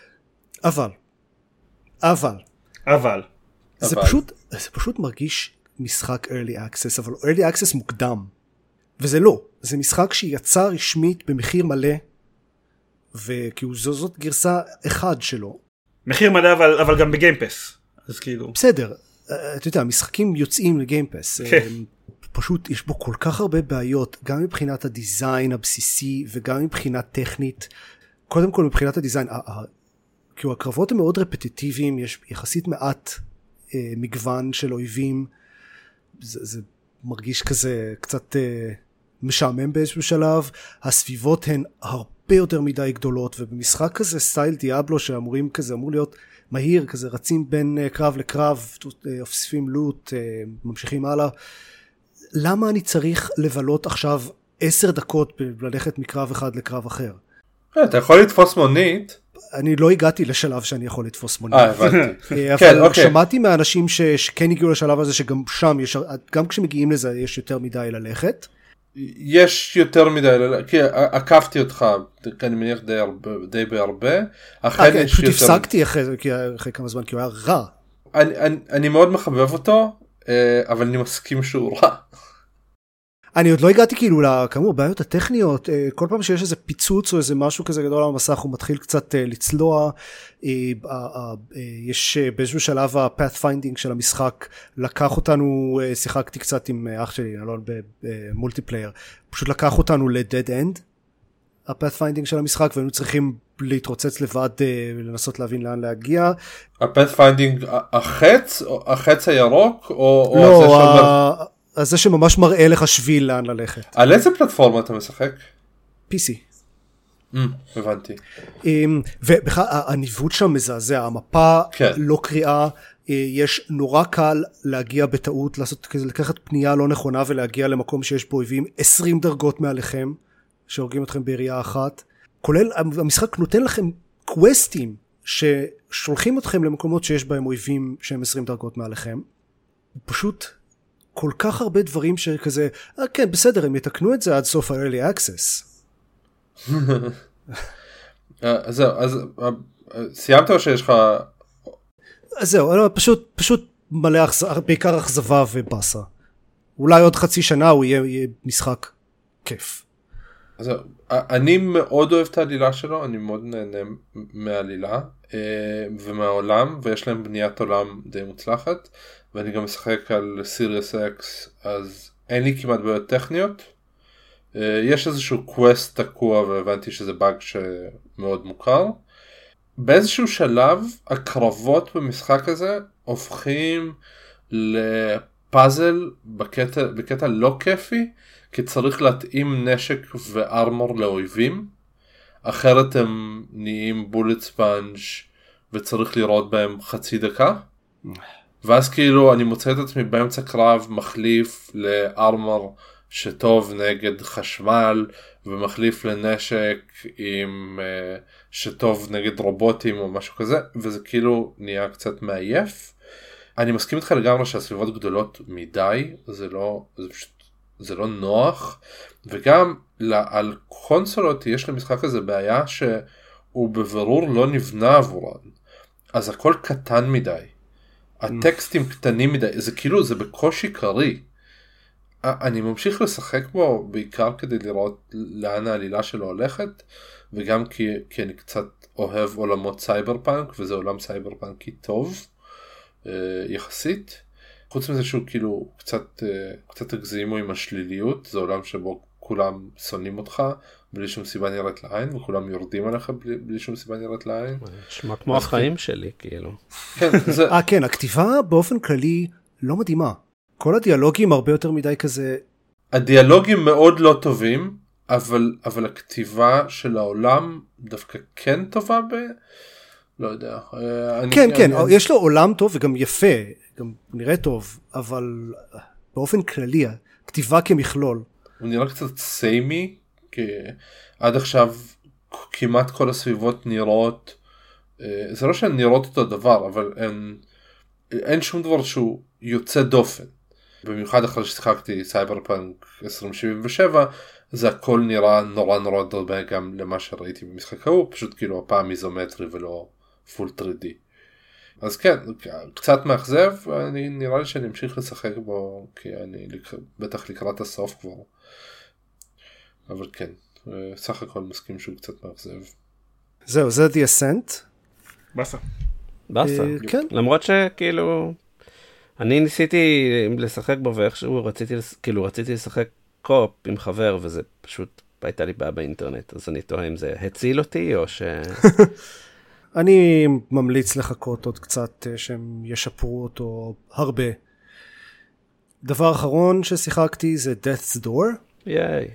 Speaker 4: אבל זה פשוט מרגיש משחק early access, אבל early access מוקדם, וזה לא, זה משחק שיצא רשמית במחיר מלא, וכאילו זאת גרסה אחד שלו.
Speaker 1: מחיר מלא אבל גם בגיימפס, אז כאילו
Speaker 4: בסדר, אתה יודע, המשחקים יוצאים לגיימפס, פשוט יש בו כל כך הרבה בעיות, גם מבחינת הדיזיין הבסיסי וגם מבחינה טכנית. קודם כל מבחינת הדיזיין, כאילו הקרבות הם מאוד רפטיטיביים, יש יחסית מעט מגוון של אויבים, זה מרגיש כזה קצת משעמם באיזשהו שלב, הסביבות הן הרבה יותר מדי גדולות, ובמשחק כזה סטייל דיאבלו שאמורים כזה, אמור להיות מהיר, כזה רצים בין קרב לקרב, אוספים לוט, ממשיכים הלאה, למה אני צריך לבלות עכשיו 10 דקות ללכת מקרב אחד לקרב אחר?
Speaker 3: אתה יכול לתפוס מונית.
Speaker 4: אני לא הגעתי לשלב שאני יכול לתפוס מונית.
Speaker 3: הבנתי.
Speaker 4: אבל שמעתי מהאנשים שכן הגיעו לשלב הזה, שגם שם, גם כשמגיעים לזה יש יותר מדי ללכת.
Speaker 3: יש יותר מדי ללכת, כי עקפתי אותך, אני מניח די בהרבה.
Speaker 4: פשוט הפסקתי אחרי כמה זמן, כי הוא היה רע.
Speaker 3: אני מאוד מחבב אותו, אבל אני מסכים שהוא רע.
Speaker 4: אני עוד לא הגעתי כאילו לכאמור בעיות הטכניות, כל פעם שיש איזה פיצוץ או איזה משהו כזה גדול על המסך הוא מתחיל קצת לצלוע, יש באיזשהו שלב ה-pathfinding של המשחק לקח אותנו, שיחקתי קצת עם אח שלי אלון במולטיפלייר, פשוט לקח אותנו ל-dead end ה-pathfinding של המשחק, והיינו צריכים להתרוצץ לבד לנסות להבין לאן להגיע.
Speaker 3: ה-pathfinding החץ הירוק או
Speaker 4: לא, אז זה שממש מראה לך שביל לאן ללכת.
Speaker 3: על איזה פלטפורמה אתה משחק?
Speaker 4: PC.
Speaker 3: הבנתי.
Speaker 4: ובכלל הניווט שם מזעזע, המפה לא קריאה, יש נורא קל להגיע בטעות, לקחת פנייה לא נכונה ולהגיע למקום שיש בו אויבים 20 דרגות מעליכם, שהורגים אתכם בעירייה אחת, כולל המשחק נותן לכם קווסטים ששולחים אתכם למקומות שיש בהם אויבים שהם 20 דרגות מעליכם, פשוט כל כך הרבה דברים שכזה, כן, בסדר, הם יתקנו את זה עד סוף ה-early access.
Speaker 3: אז סיימת או שיש לך...
Speaker 4: אז זהו, פשוט מלא בעיקר אכזבה ובאסה. אולי עוד חצי שנה הוא יהיה משחק כיף.
Speaker 3: אז אני מאוד אוהב את העלילה שלו, אני מאוד נהנה מהעלילה ומהעולם, ויש להם בניית עולם די מוצלחת, ואני גם משחק על סיריוס אקס, אז אין לי כמעט בעיות טכניות. יש איזשהו קווסט תקוע, והבנתי שזה באג שמאוד מוכר. באיזשהו שלב, הקרבות במשחק הזה הופכים לפאזל בקטע לא כיפי, כי צריך להתאים נשק וארמור לאויבים, אחרת הם נהיים בולט ספאנג' וצריך לראות בהם חצי דקה. ואז כאילו אני מוצא את עצמי באמצע קרב מחליף לארמור שטוב נגד חשמל, ומחליף לנשק עם שטוב נגד רובוטים או משהו כזה, וזה כאילו נהיה קצת מעייף. אני מסכים איתך לגמרי שהסביבות גדולות מדי, זה לא נוח, וגם על קונסולות יש למשחק הזה בעיה שהוא בבירור לא נבנה עבורן, אז הכל קטן מדי, הטקסטים קטנים מדי, זה כאילו זה בקושי קרי. אני ממשיך לשחק בו בעיקר כדי לראות לאן העלילה שלו הולכת, וגם כי אני קצת אוהב עולמות סייבר פאנק, וזה עולם סייבר פאנקי טוב יחסית. חוץ מזה שהוא כאילו קצת הגזימו עם השליליות, זה עולם שבו כולם שונאים אותך בלי שום סיבה נראית לעין, וכולם יורדים עליך בלי שום סיבה נראית לעין.
Speaker 2: נשמע כמו החיים שלי, כאילו.
Speaker 4: כן, הכתיבה באופן כללי לא מדהימה. כל הדיאלוגים הרבה יותר מדי כזה...
Speaker 3: הדיאלוגים מאוד לא טובים, אבל הכתיבה של העולם דווקא כן טובה לא יודע.
Speaker 4: כן, יש לו עולם טוב וגם יפה, גם נראה טוב, אבל באופן כללי, הכתיבה כמכלול.
Speaker 3: הוא נראה קצת סיימי, כי עד עכשיו כמעט כל הסביבות נראות, זה לא שהן נראות אותו דבר, אבל אין שום דבר שהוא יוצא דופן. במיוחד אחרי ששיחקתי סייבר פאנק 2077, זה הכל נראה נורא דומה גם למה שראיתי במשחק ההוא, פשוט כאילו הפעם איזומטרי ולא פול 3D. אז כן, קצת מאכזב, נראה לי שאני אמשיך לשחק בו, כי אני בטח לקראת הסוף כבר. אבל כן, סך הכל מסכים שהוא קצת מאכזב.
Speaker 4: זהו, זה The Ascent.
Speaker 1: באסה.
Speaker 4: כן.
Speaker 2: למרות שכאילו, אני ניסיתי לשחק בו ואיכשהו רציתי לשחק קופ עם חבר, וזה פשוט הייתה לי בעיה באינטרנט, אז אני תוהה אם זה הציל אותי או ש...
Speaker 4: אני ממליץ לחכות עוד קצת שהם ישפרו אותו הרבה. דבר אחרון ששיחקתי זה Death's Door.
Speaker 2: ייי.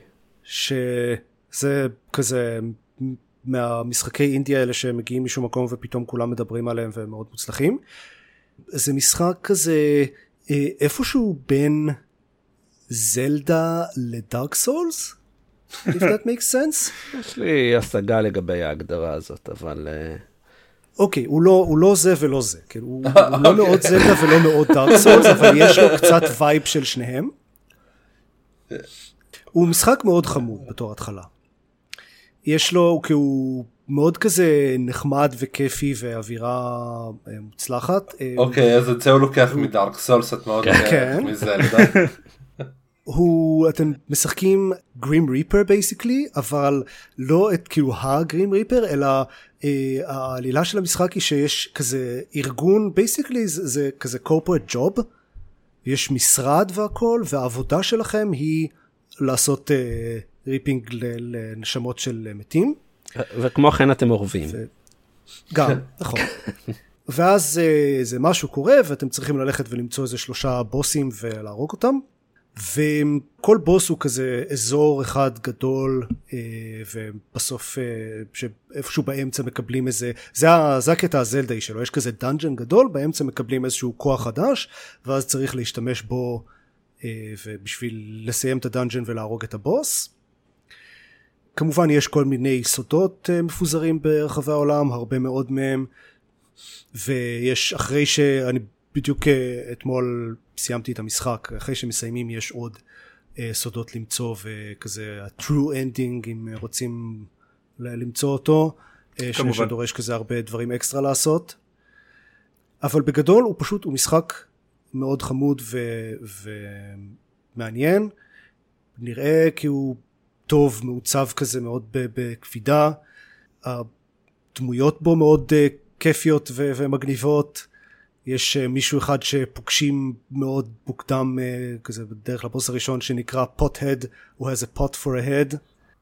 Speaker 4: שזה כזה מהמשחקי אינדיה האלה שמגיעים משום מקום ופתאום כולם מדברים עליהם והם מאוד מוצלחים. זה משחק כזה איפשהו בין זלדה לדארק סולס? If that makes sense?
Speaker 2: יש לי השגה לגבי ההגדרה הזאת, אבל...
Speaker 4: אוקיי, הוא לא זה ולא זה. הוא לא מאוד זלדה ולא מאוד דארק סולס, אבל יש לו קצת וייב של שניהם. הוא משחק מאוד חמוד בתור התחלה. יש לו, כי הוא מאוד כזה נחמד וכיפי ואווירה מוצלחת.
Speaker 3: אוקיי, אז את זה הוא לוקח מדארק סולס, את מאוד לוקח מזלדה.
Speaker 4: אתם משחקים גרים ריפר בייסיקלי, אבל לא את כאילו הגרים ריפר, אלא העלילה של המשחק היא שיש כזה ארגון, בייסיקלי זה כזה corporate job, יש משרד והכל, והעבודה שלכם היא לעשות ריפינג לנשמות של מתים.
Speaker 2: וכמו כן אתם עורבים.
Speaker 4: גם, נכון. ואז זה משהו קורה, ואתם צריכים ללכת ולמצוא איזה 3 בוסים ולהרוג אותם. וכל בוס הוא כזה אזור אחד גדול, ובסוף שאיפשהו באמצע מקבלים איזה, זה הקטע הזלדאי שלו, יש כזה דאנג'ן גדול, באמצע מקבלים איזשהו כוח חדש, ואז צריך להשתמש בו ובשביל לסיים את הדאנג'ן ולהרוג את הבוס. כמובן יש כל מיני סודות מפוזרים ברחבי העולם, הרבה מאוד מהם, ויש אחרי שאני בדיוק אתמול סיימתי את המשחק, אחרי שמסיימים יש עוד סודות למצוא, וכזה ה-true ending אם רוצים למצוא אותו, שדורש כזה הרבה דברים אקסטרה לעשות, אבל בגדול הוא פשוט, הוא משחק מאוד חמוד ומעניין, נראה כי הוא טוב, מעוצב כזה מאוד בקפידה, הדמויות בו מאוד כיפיות ומגניבות, יש מישהו אחד שפוגשים מאוד מוקדם כזה בדרך לבוס הראשון שנקרא pothead, הוא has a pot for a head.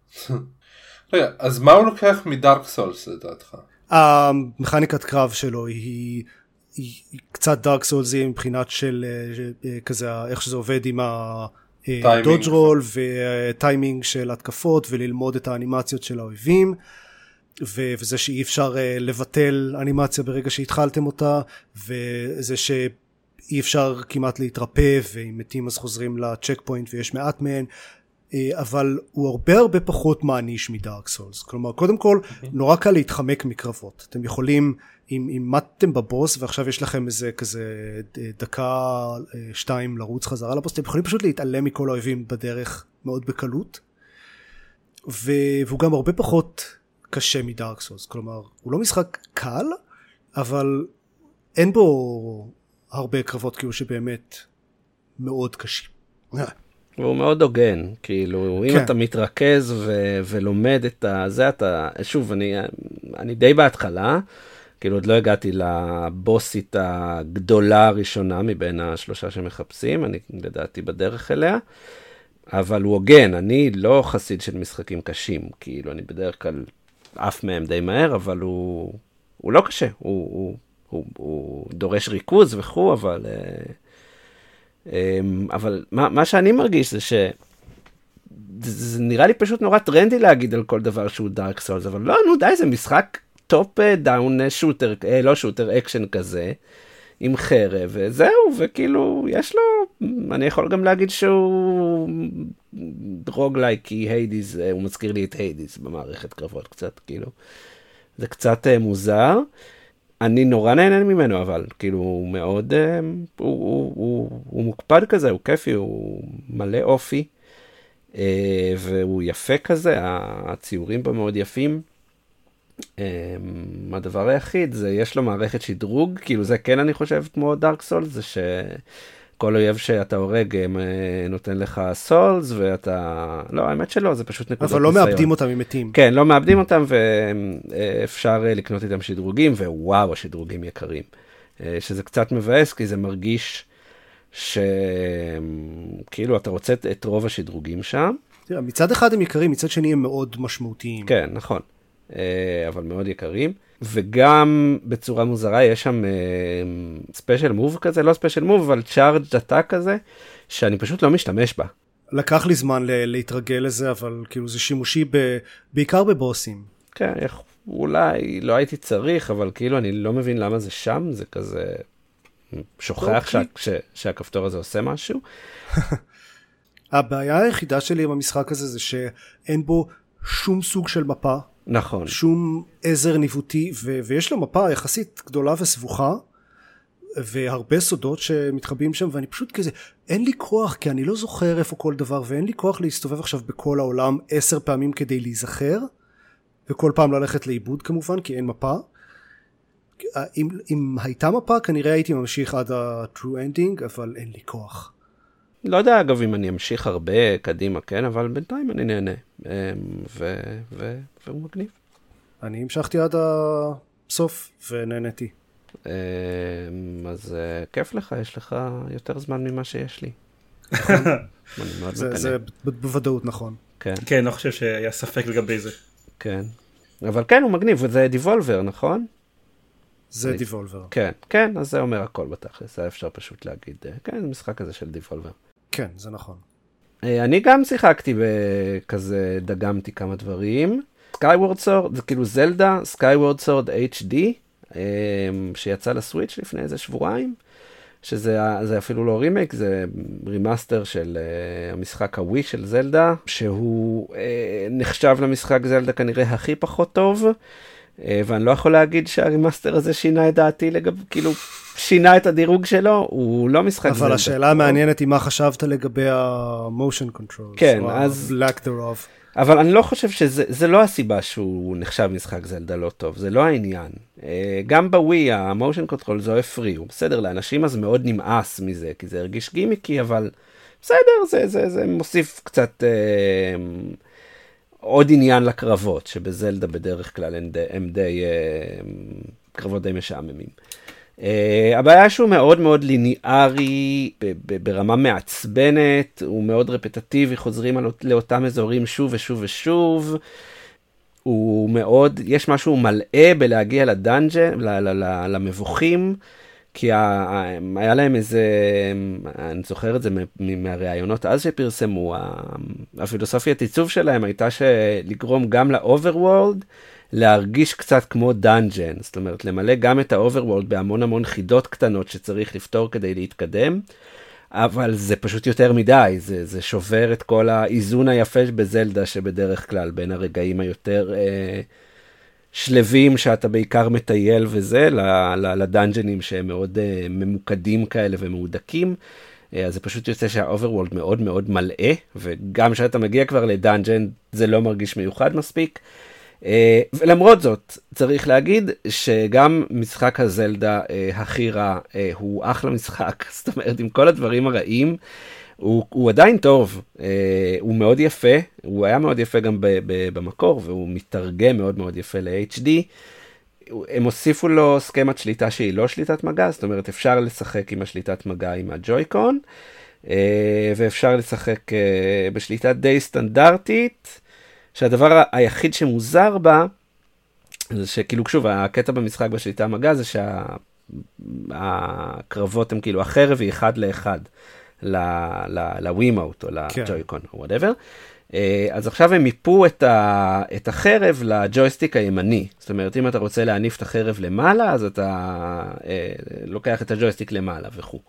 Speaker 3: רגע, אז מה הוא לוקח מדארק סולס לדעתך?
Speaker 4: המכניקת קרב שלו היא קצת דארק סולסי מבחינת של כזה איך שזה עובד עם הדודג' רול וטיימינג של התקפות וללמוד את האנימציות של האויבים, וזה שאי אפשר לבטל אנימציה ברגע שהתחלתם אותה, וזה שאי אפשר כמעט להתרפא ואם מתים אז חוזרים לצ'ק פוינט ויש מעט מהן, אבל הוא הרבה פחות מעניש מדארק סולס. כלומר קודם כל נורא קל להתחמק מקרבות, אתם יכולים אם מתתם בבוס ועכשיו יש לכם איזה כזה דקה 2 לרוץ חזרה לבוס, אתם יכולים פשוט להתעלם מכל האויבים בדרך מאוד בקלות, והוא גם הרבה פחות קשה מדארק סולס. כלומר הוא לא משחק קל, אבל אין בו הרבה קרבות כאילו שבאמת מאוד קשים.
Speaker 2: הוא מאוד הוגן, כאילו, אם אתה מתרכז ולומד את זה, אתה, שוב, אני די בהתחלה, כאילו עוד לא הגעתי לבוסית הגדולה הראשונה מבין השלושה שמחפשים, אני לדעתי בדרך אליה, אבל הוא הוגן, אני לא חסיד של משחקים קשים, כאילו, אני בדרך כלל אף מהם די מהר, אבל הוא לא קשה, הוא דורש ריכוז וכו', אבל מה שאני מרגיש זה זה נראה לי פשוט נורא טרנדי להגיד על כל דבר שהוא דארק סולס, אבל לא, נו די, זה משחק טופ דאון שוטר, לא שוטר אקשן כזה, עם חרב וזהו, וכאילו יש לו, אני יכול גם להגיד שהוא רוגלייק, כי היידיז, הוא מזכיר לי את היידיז במערכת קרבות קצת, כאילו זה קצת מוזר, אני נורא נהנה ממנו, אבל כאילו הוא מאוד, הוא מוקפד כזה, הוא כיפי, הוא מלא אופי, והוא יפה כזה, הציורים בו מאוד יפים. הדבר היחיד זה, יש לו מערכת שדרוג, כאילו זה כן אני חושב כמו דארק סולס, זה שכל אויב שאתה הורג נותן לך סולס, ואתה, לא, האמת שלא, זה פשוט נקודות
Speaker 4: ניסיון. אבל לא מאבדים אותם, הם מתים.
Speaker 2: כן, לא מאבדים אותם, ואפשר לקנות איתם שדרוגים, ווואו, השדרוגים יקרים. שזה קצת מבאס, כי זה מרגיש שכאילו אתה רוצה את רוב השדרוגים שם.
Speaker 4: תראה, מצד אחד הם יקרים, מצד שני הם מאוד משמעותיים.
Speaker 2: כן, נכון. אבל מאוד יקרים, וגם בצורה מוזרה יש שם ספיישל מוב כזה, לא ספיישל מוב, אבל צ'ארג' דאטה כזה, שאני פשוט לא משתמש בה.
Speaker 4: לקח לי זמן להתרגל לזה, אבל כאילו זה שימושי בעיקר בבוסים.
Speaker 2: כן, אולי לא הייתי צריך, אבל כאילו אני לא מבין למה זה שם, זה כזה שוכח שהכפתור הזה עושה משהו.
Speaker 4: הבעיה היחידה שלי עם המשחק הזה, זה שאין בו שום סוג של מפה.
Speaker 2: נכון.
Speaker 4: שום עזר ניווטי, ויש לו מפה יחסית גדולה וסבוכה, והרבה סודות שמתחבאים שם, ואני פשוט כזה, אין לי כוח, כי אני לא זוכר איפה כל דבר, ואין לי כוח להסתובב עכשיו בכל העולם 10 פעמים כדי להיזכר, וכל פעם ללכת לאיבוד כמובן, כי אין מפה. אם הייתה מפה, כנראה הייתי ממשיך עד ה-true ending, אבל אין לי כוח.
Speaker 2: לא יודע אגב אם אני אמשיך הרבה קדימה, כן, אבל בינתיים אני נהנה, והוא מגניב. אני
Speaker 4: המשכתי עד הסוף ונהניתי.
Speaker 2: אז כיף לך, יש לך יותר זמן ממה שיש לי.
Speaker 4: זה בוודאות נכון.
Speaker 1: כן, אני חושב שהיה ספק לגבי זה.
Speaker 2: כן, אבל כן, הוא מגניב, וזה דיבולבר, נכון?
Speaker 4: זה דיבולבר.
Speaker 2: כן, כן, אז זה אומר הכל בתכלס, זה אפשר פשוט להגיד, כן, זה משחק הזה של דיבולבר.
Speaker 4: כן, זה נכון.
Speaker 2: אני גם שיחקתי וכזה דגמתי כמה דברים. Skyward Sword, זה כאילו זלדה, Skyward Sword HD, שיצא לסוויץ' לפני איזה שבועיים, שזה אפילו לא רימייק, זה רימאסטר של המשחק הווי של זלדה, שהוא נחשב למשחק זלדה כנראה הכי פחות טוב, ואני לא יכול להגיד שהרימאסטר הזה שינה את דעתי כאילו, שינה את הדירוג שלו, הוא לא משחק זלדה.
Speaker 4: אבל השאלה המעניינת היא מה חשבת לגבי ה-motion controls,
Speaker 2: כן,
Speaker 4: או
Speaker 2: אז...
Speaker 4: ה-lack thereof.
Speaker 2: אבל אני לא חושב שזה לא הסיבה שהוא נחשב משחק זלדה לא טוב, זה לא העניין. גם בווי, המושן קונטרול זו הפריעו, בסדר, לאנשים אז מאוד נמאס מזה, כי זה הרגיש גימיקי, אבל בסדר, זה מוסיף קצת עוד עניין לקרבות, שבזלדה בדרך כלל הם די, קרבות די משעממים. הבעיה שהוא מאוד מאוד ליניארי, ברמה מעצבנת, הוא מאוד רפטטיבי, חוזרים לאותם אזורים שוב ושוב ושוב, הוא מאוד, יש משהו מלא בלהגיע לדנג'ן, למבוכים, כי היה להם איזה, אני זוכר את זה מהראיונות אז שפרסמו, הפילוסופיית עיצוב שלהם הייתה לגרום גם לאוברוורד, להרגיש קצת כמו דאנג'ן, זאת אומרת, למלא גם את האוברוורד בהמון המון חידות קטנות שצריך לפתור כדי להתקדם, אבל זה פשוט יותר מדי, זה שובר את כל האיזון היפה בזלדה שבדרך כלל בין הרגעים היותר שלבים שאתה בעיקר מטייל וזה, לדאנג'נים שהם מאוד ממוקדים כאלה ומהודקים, אז זה פשוט יוצא שהאוברוורד מאוד מאוד מלא, וגם כשאתה מגיע כבר לדאנג'ן זה לא מרגיש מיוחד מספיק, ולמרות זאת, צריך להגיד שגם משחק הזלדה הכי רע הוא אחלה משחק, זאת אומרת, עם כל הדברים הרעים, הוא עדיין טוב, הוא מאוד יפה, הוא היה מאוד יפה גם במקור, והוא מתרגם מאוד מאוד יפה ל-HD, הם הוסיפו לו סכמת שליטה שהיא לא שליטת מגע, זאת אומרת, אפשר לשחק עם השליטת מגע עם הג'ויקון, ואפשר לשחק בשליטה די סטנדרטית, שהדבר היחיד שמוזר בה, זה שכאילו, שוב, הקטע במשחק בשליטה המגע, זה שהקרבות הם כאילו החרב היא אחד לאחד, לווימאוט או לג'ויקון או whatever. אז עכשיו הם מיפו את החרב לג'ויסטיק הימני. זאת אומרת, אם אתה רוצה להניף את החרב למעלה, אז אתה לוקח את הג'ויסטיק למעלה וכו'.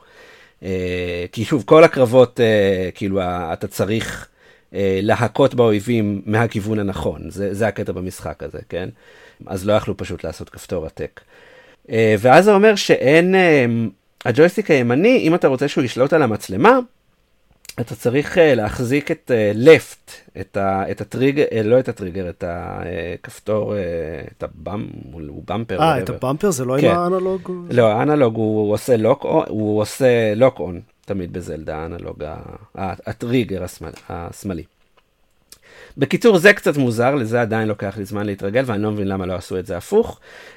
Speaker 2: כי שוב, כל הקרבות, כאילו, אתה צריך להכות באויבים מהכיוון הנכון. זה הקטע במשחק הזה, כן? אז לא יכלו פשוט לעשות כפתור עתק. ואז זה אומר שאין, הג'ויסטיק הימני, אם אתה רוצה שהוא ישלוט על המצלמה, אתה צריך להחזיק את left, את הטריגר, לא את הטריגר, את הכפתור, את הבמפר.
Speaker 4: את הבמפר זה לא עם האנלוג?
Speaker 2: לא, האנלוג הוא עושה לוק און, תמיד בזלדה, האנלוג, הטריגר השמאלי. בקיצור, זה קצת מוזר, לזה עדיין לוקח לי זמן להתרגל, ואני לא מבין למה לא עשו את זה הפוך.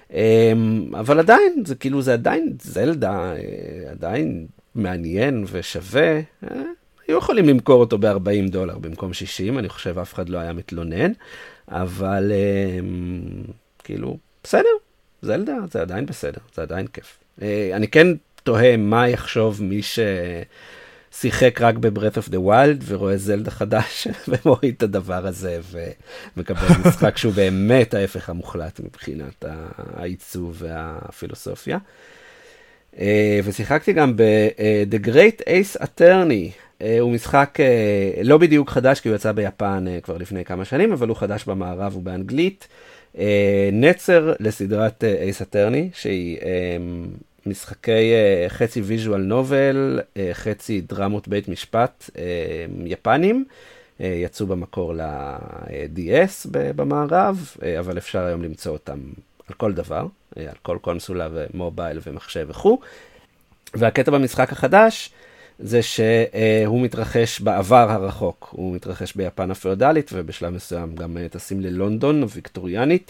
Speaker 2: אבל עדיין, זה כאילו, זה עדיין זלדה, עדיין מעניין ושווה. היו יכולים למכור אותו $40 במקום 60, אני חושב אף אחד לא היה מתלונן, אבל כאילו, בסדר, זלדה, זה עדיין בסדר, זה עדיין כיף. אני כן תוהה מה יחשוב מי שיחק רק ב-Breath of the Wild ורואה זלדה חדש ומוריד את הדבר הזה ומקבל משחק שהוא באמת ההפך המוחלט מבחינת העיצוב והפילוסופיה. ושיחקתי גם ב-The Great Ace Attorney, הוא משחק לא בדיוק חדש כי הוא יצא ביפן כבר לפני כמה שנים, אבל הוא חדש במערב ובאנגלית. נצר לסדרת Ace Attorney, שהיא משחקי חצי ויז'ואל נובל, חצי דרמות בית משפט יפנים, יצאו במקור ל-DS במערב, אבל אפשר היום למצוא אותם על כל דבר, על כל קונסולה ומובייל ומחשב וכו'. והקטע במשחק החדש זה שהוא מתרחש בעבר הרחוק, הוא מתרחש ביפן הפאודלית ובשלב מסוים גם טסים ללונדון הוויקטוריאנית,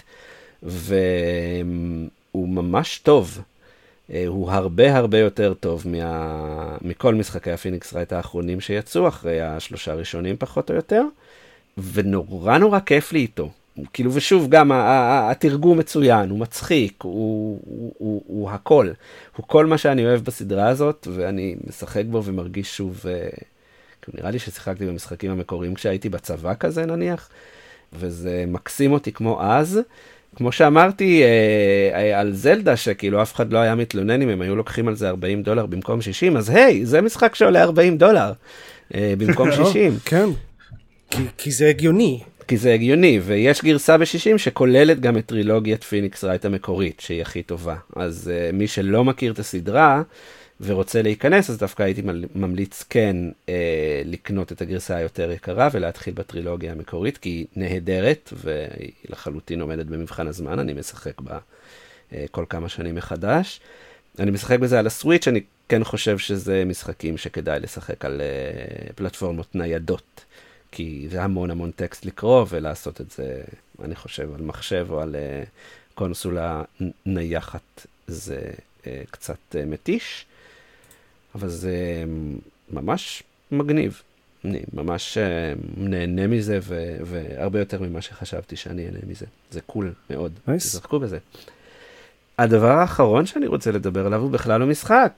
Speaker 2: והוא ממש טוב. הוא הרבה הרבה יותר טוב מכל משחקי הפיניקס רייט האחרונים שיצאו אחרי השלושה הראשונים פחות או יותר, ונורא נורא כיף לי איתו. כאילו, ושוב, גם התרגום מצוין, הוא מצחיק, הוא הכל. הוא כל מה שאני אוהב בסדרה הזאת, ואני משחק בו ומרגיש שוב, נראה לי ששיחקתי במשחקים המקוריים כשהייתי בצבא כזה נניח, וזה מקסים אותי כמו אז. כמו שאמרתי על זלדה, שכאילו אף אחד לא היה מתלונן אם הם היו לוקחים על זה $40 במקום 60, אז היי, זה משחק שעולה $40 במקום 60.
Speaker 4: כן, כי זה הגיוני.
Speaker 2: כי זה הגיוני, ויש גרסה ב-60 שכוללת גם את טרילוגיית פיניקס רייט המקורית, שהיא הכי טובה. אז מי שלא מכיר את הסדרה ורוצה להיכנס, אז דווקא הייתי ממליץ כן לקנות את הגרסה היותר יקרה, ולהתחיל בטרילוגיה המקורית, כי היא נהדרת, והיא לחלוטין עומדת במבחן הזמן, אני משחק בה כל כמה שנים מחדש. אני משחק בזה על הסוויץ', אני כן חושב שזה משחקים שכדאי לשחק על פלטפורמות ניידות, כי זה המון טקסט לקרוא, ולעשות את זה, אני חושב, על מחשב או על קונסולה נייחת, זה קצת מתיש, אבל זה ממש מגניב. אני ממש נהנה מזה, והרבה יותר ממה שחשבתי שאני אהנה מזה. זה קול מאוד. תשחקו בזה. הדבר האחרון שאני רוצה לדבר עליו הוא בכלל לא משחק.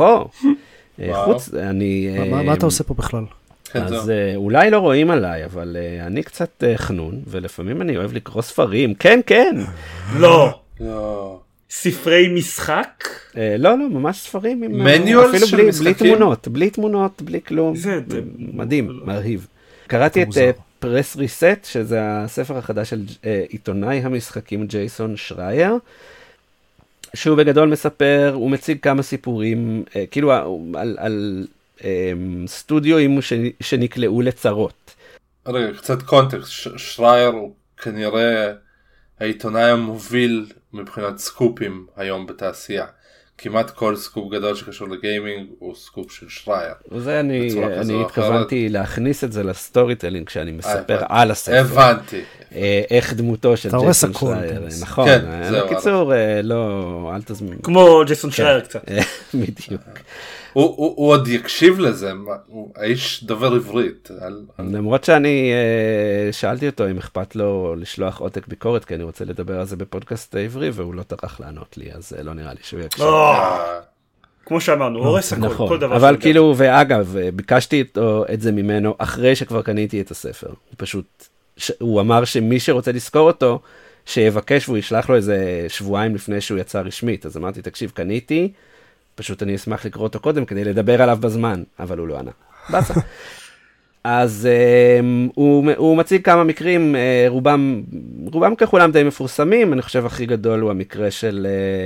Speaker 4: מה אתה עושה פה בכלל?
Speaker 2: אז אולי לא רואים עליי, אבל אני קצת חנון, ולפעמים אני אוהב לקרוא ספרים. כן.
Speaker 1: לא. ספרי משחק?
Speaker 2: לא, ממש ספרים.
Speaker 3: מניואלס של משחקים?
Speaker 2: אפילו בלי תמונות, בלי כלום. מדהים, מרהיב. קראתי את פרס ריסט, שזה הספר החדש של עיתונאי המשחקים ג'ייסון שרייר, שהוא בגדול מספר, הוא מציג כמה סיפורים, כאילו על סטודיואים שנקלעו לצרות.
Speaker 3: רגע, קצת קונטקסט, שרייר הוא כנראה העיתונאי המוביל מבחינת סקופים היום בתעשייה. כמעט כל סקופ גדול שקשור לגיימינג הוא סקופ של שרייר.
Speaker 2: וזה אני התכוונתי להכניס את זה לסטורי טלינג כשאני מספר על הספר.
Speaker 3: הבנתי.
Speaker 2: איך דמותו של ג'ייסון שרייר. נכון. בקיצור, לא, אל תזמין.
Speaker 1: כמו ג'ייסון שרייר קצת.
Speaker 2: בדיוק.
Speaker 3: הוא עוד יקשיב לזה, האיש דובר עברית.
Speaker 2: למרות שאני שאלתי אותו אם אכפת לו לשלוח עותק ביקורת, כי אני רוצה לדבר על זה בפודקאסט העברי, והוא לא טרח לענות לי, אז לא נראה לי שהוא יקשיב.
Speaker 1: כמו שאמרנו, הורס הכל, כל דבר.
Speaker 2: אבל כאילו, ואגב, ביקשתי את זה ממנו אחרי שכבר קניתי את הספר. הוא אמר שמי שרוצה לזכור אותו, שיבקש והוא ישלח לו איזה שבועיים לפני שהוא יצא רשמית. אז אמרתי, תקשיב, קניתי, פשוט אני אשמח לקרוא אותו קודם כדי לדבר עליו בזמן, אבל הוא לא ענה. בסדר. אז הוא מציג כמה מקרים, רובם ככולם די מפורסמים, אני חושב הכי גדול הוא המקרה של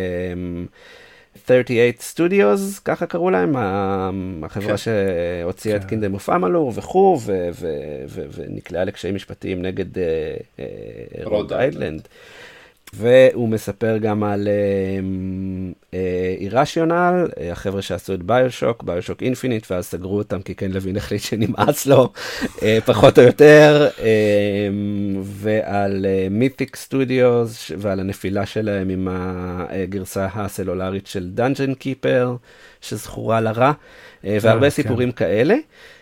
Speaker 2: 38 Studios, ככה קראו להם, החברה שהוציאה את Kingdom of Amalur וכו', ונקלעה לקשיים משפטיים נגד רוד איילנד. והוא מספר גם על אירשיונל, החבר'ה שעשו את ביושוק אינפיניט, ואז סגרו אותם כי כן לוין החליט שנמאס לו, פחות או יותר, ועל מיתיק סטודיוס, ועל הנפילה שלהם עם הגרסה הסלולרית של דאנג'ן קיפר, שזכורה לרע, והרבה סיפורים כאלה.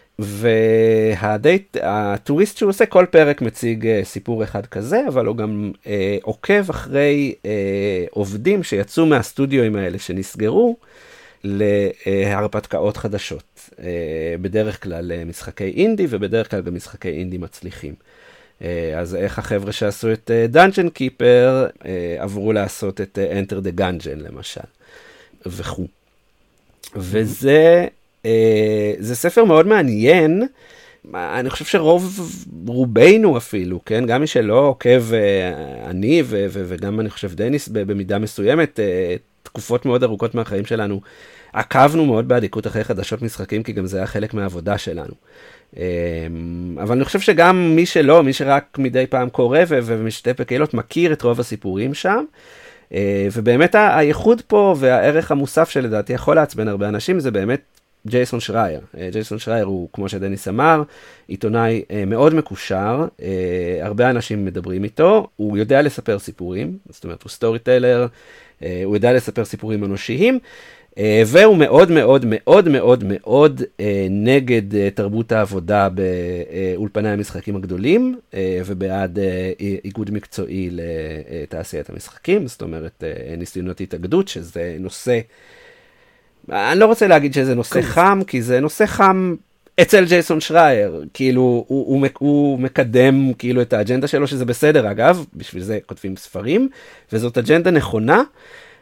Speaker 2: והטוויסט שהוא עושה, כל פרק מציג סיפור אחד כזה, אבל הוא גם עוקב אחרי עובדים שיצאו מהסטודיואים האלה שנסגרו להרפתקאות חדשות. בדרך כלל משחקי אינדי, ובדרך כלל גם משחקי אינדי מצליחים. אז איך החבר'ה שעשו את דאנג'ן קיפר עברו לעשות את Enter the Gungeon למשל, וכו'. וזה ספר מאוד מעניין, אני חושב רובנו אפילו, כן? גם מי שלא עוקב, אני וגם אני חושב דניס במידה מסוימת, תקופות מאוד ארוכות מהחיים שלנו, עקבנו מאוד באדיקות אחרי חדשות משחקים, כי גם זה היה חלק מהעבודה שלנו. אבל אני חושב שגם מי שרק מדי פעם קורא ומשתף בקהילות, מכיר את רוב הסיפורים שם, ובאמת הייחוד פה והערך המוסף שלדעתי יכול לעצבן הרבה אנשים, זה באמת ג'ייסון שרייר. ג'ייסון שרייר הוא, כמו שדניס אמר, עיתונאי מאוד מקושר, הרבה אנשים מדברים איתו, הוא יודע לספר סיפורים, זאת אומרת הוא סטורי טיילר, הוא יודע לספר סיפורים אנושיים, והוא מאוד מאוד מאוד מאוד מאוד נגד תרבות העבודה באולפני המשחקים הגדולים, ובעד איגוד מקצועי לתעשיית המשחקים, זאת אומרת ניסיונות התאגדות, שזה נושא, אני לא רוצה להגיד שזה נושא חם, כי זה נושא חם אצל ג'ייסון שרייר, כאילו הוא מקדם כאילו את האג'נדה שלו, שזה בסדר אגב, בשביל זה כותבים ספרים, וזאת אג'נדה נכונה,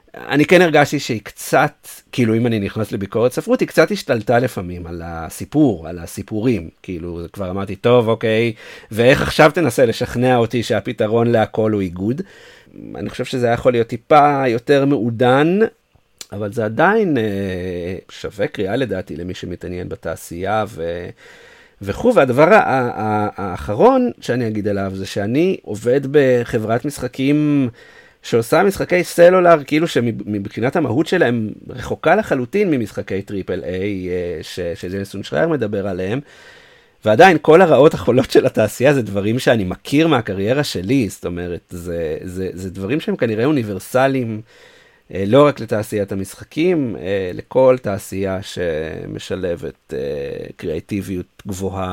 Speaker 2: אני כן הרגשתי שהיא קצת, כאילו אם אני נכנס לביקורת ספרות, היא קצת השתלטה לפעמים על הסיפור, על הסיפורים. כאילו כבר אמרתי, טוב, אוקיי, ואיך עכשיו תנסה לשכנע אותי שהפתרון להכל הוא איגוד? אני חושב שזה יכול להיות טיפה יותר מעודן, אבל זה עדיין שווה קריאה לדעתי למי שמתעניין בתעשייה וכו'. והדבר האחרון שאני אגיד עליו זה שאני עובד בחברת משחקים שעושה משחקי סלולר, כאילו שמבחינת המהות שלהם רחוקה לחלוטין ממשחקי טריפל איי שג'ייסון שרייר מדבר עליהם, ועדיין כל הרעות החולות של התעשייה זה דברים שאני מכיר מהקריירה שלי, זאת אומרת, זה דברים שהם כנראה אוניברסליים, לא רק לתעשיית המשחקים, לכל תעשייה שמשלבת קריאטיביות גבוהה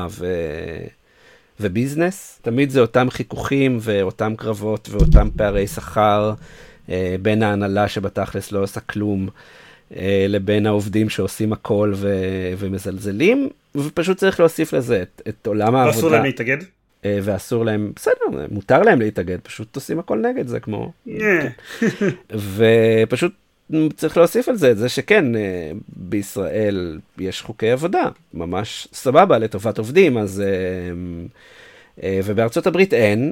Speaker 2: וביזנס. תמיד זה אותם חיכוכים ואותם קרבות ואותם פערי שכר בין ההנהלה שבתכלס לא עושה כלום, לבין העובדים שעושים הכל ומזלזלים, ופשוט צריך להוסיף לזה את עולם העבודה.
Speaker 1: ואסור להם להתאגד?
Speaker 2: ואסור להם, בסדר, מותר להם להתאגד, פשוט עושים הכל נגד זה כמו... ופשוט צריך להוסיף על זה, את זה שכן, בישראל יש חוקי עבודה, ממש סבבה לטובת עובדים, אז... ובארצות הברית אין,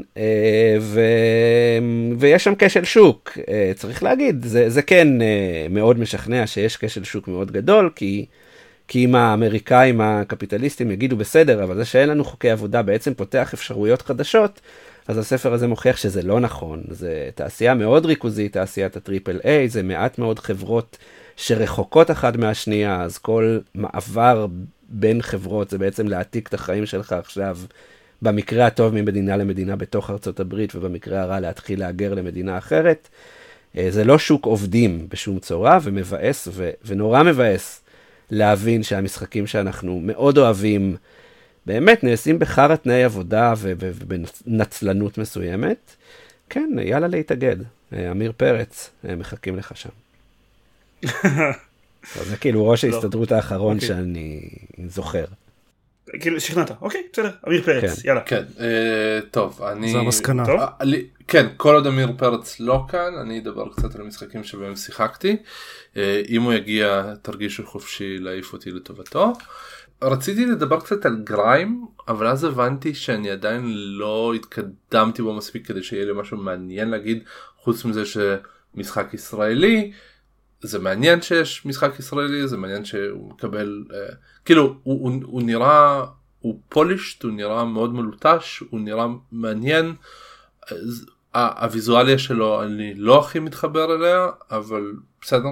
Speaker 2: ויש שם כשל שוק, צריך להגיד, זה כן מאוד משכנע שיש כשל שוק מאוד גדול, כי אם האמריקאים הקפיטליסטים יגידו בסדר, אבל זה שאין לנו חוקי עבודה בעצם פותח אפשרויות חדשות, אז הספר הזה מוכיח שזה לא נכון. זה תעשייה מאוד ריכוזית, תעשיית הטריפל איי, זה מעט מאוד חברות שרחוקות אחת מהשנייה, אז כל מעבר בין חברות זה בעצם להעתיק את החיים שלך עכשיו, במקרה הטוב ממדינה למדינה בתוך ארצות הברית, ובמקרה הרע להתחיל להגר למדינה אחרת. זה לא שוק עובדים בשום צורה, ומבאס, ונורא מבאס להבין שהמשחקים שאנחנו מאוד אוהבים, באמת נעשים בחר תנאי עבודה ובנצלנות מסוימת. כן, יאללה להתאגד. אמיר פרץ, מחכים לך שם. זה כאילו ראש ההסתדרות האחרון שאני זוכר.
Speaker 1: כאילו שכנעת, אוקיי, בסדר, אמיר פרץ, יאללה.
Speaker 3: כן, טוב, אני...
Speaker 4: זה המסקנה.
Speaker 3: כן, כל עוד אמיר פרץ לא כאן, אני אדבר קצת על המשחקים שבהם שיחקתי. אם הוא יגיע, תרגישו חופשי להעיף אותי לטובתו. רציתי לדבר קצת על גריים, אבל אז הבנתי שאני עדיין לא התקדמתי בו מספיק כדי שיהיה לי משהו מעניין להגיד, חוץ מזה שמשחק ישראלי, זה מעניין שיש משחק ישראלי, זה מעניין שהוא מקבל, כאילו הוא נראה, הוא פולישט, הוא נראה מאוד מלוטש, הוא נראה מעניין, הוויזואליה שלו אני לא הכי מתחבר אליה, אבל בסדר,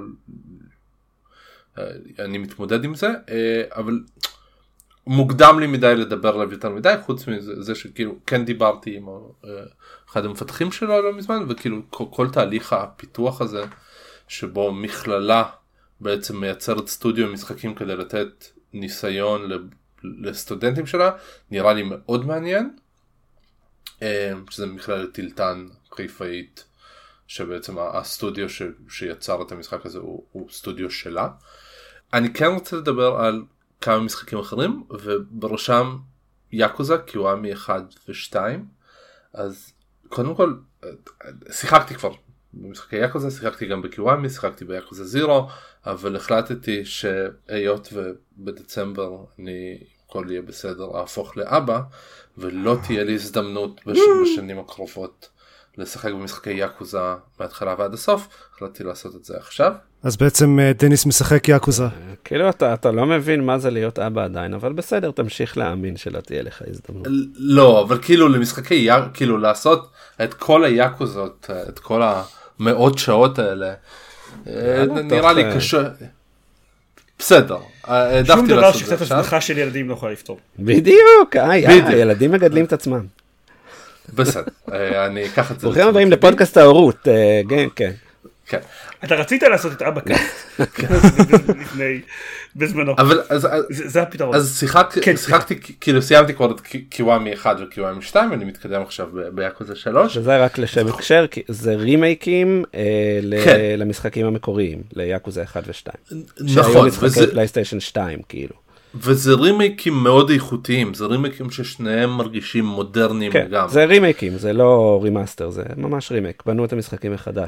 Speaker 3: אני מתמודד עם זה, אבל מוקדם לי מדי לדבר עליו יותר מדי, חוץ מזה שכאילו כן דיברתי עם אחד המפתחים שלו לא מזמן, וכאילו כל תהליך הפיתוח הזה, שבו מכללה בעצם מייצרת סטודיו משחקים כדי לתת ניסיון לסטודנטים שלה, נראה לי מאוד מעניין, שזה מכללת טילטן חיפאית, שבעצם הסטודיו שיצר את המשחק הזה הוא סטודיו שלה. אני כן רוצה לדבר על כמה משחקים אחרים, ובראשם יאקוזה, קיוואמי 1 ו-2. אז קודם כל, שיחקתי כבר במשחקי יאקוזה, שיחקתי גם בקיוואמי, שיחקתי ביאקוזה זירו, אבל החלטתי שהיות ובדצמבר אני הכל יהיה בסדר, אהפוך לאבא, ולא תהיה לי הזדמנות בשנים הקרובות לשחק במשחקי יאקוזה מההתחלה ועד הסוף, החלטתי לעשות את זה עכשיו.
Speaker 4: אז בעצם דניס משחק יאקוזה.
Speaker 2: כאילו אתה לא מבין מה זה להיות אבא עדיין, אבל בסדר, תמשיך להאמין שלא תהיה לך הזדמנות.
Speaker 3: לא, אבל כאילו למשחקי כאילו לעשות את כל היאקוזות, את כל המאות שעות האלה, נראה לי קשה. בסדר,
Speaker 1: שום דבר שקצת הזנחה של ילדים לא יכולה לפתור.
Speaker 2: בדיוק, ילדים מגדלים את עצמם.
Speaker 3: בסדר, אני אקח את זה.
Speaker 2: ברוכים הבאים לפודקאסט ההורות, כן.
Speaker 3: כן.
Speaker 1: אתה רצית לעשות את אבא כאן, בזמנו, זה הפתרון.
Speaker 3: אז שיחקתי, כאילו סיימתי כבר את קיוואמי 1 וקיוואמי 2, אני מתקדם עכשיו ביאקוזה 3.
Speaker 2: וזה רק לשם הקשר, זה רימייקים למשחקים המקוריים, ליאקוזה 1 ו-2.
Speaker 3: נכון.
Speaker 2: שהיו משחקי פלייסטיישן 2, כאילו.
Speaker 3: וזה רימייקים מאוד איכותיים, זה רימייקים ששניהם מרגישים מודרניים
Speaker 2: גם. כן, זה רימייקים, זה לא רימאסטר, זה ממש רימייק, בנו את המשחקים מחדש.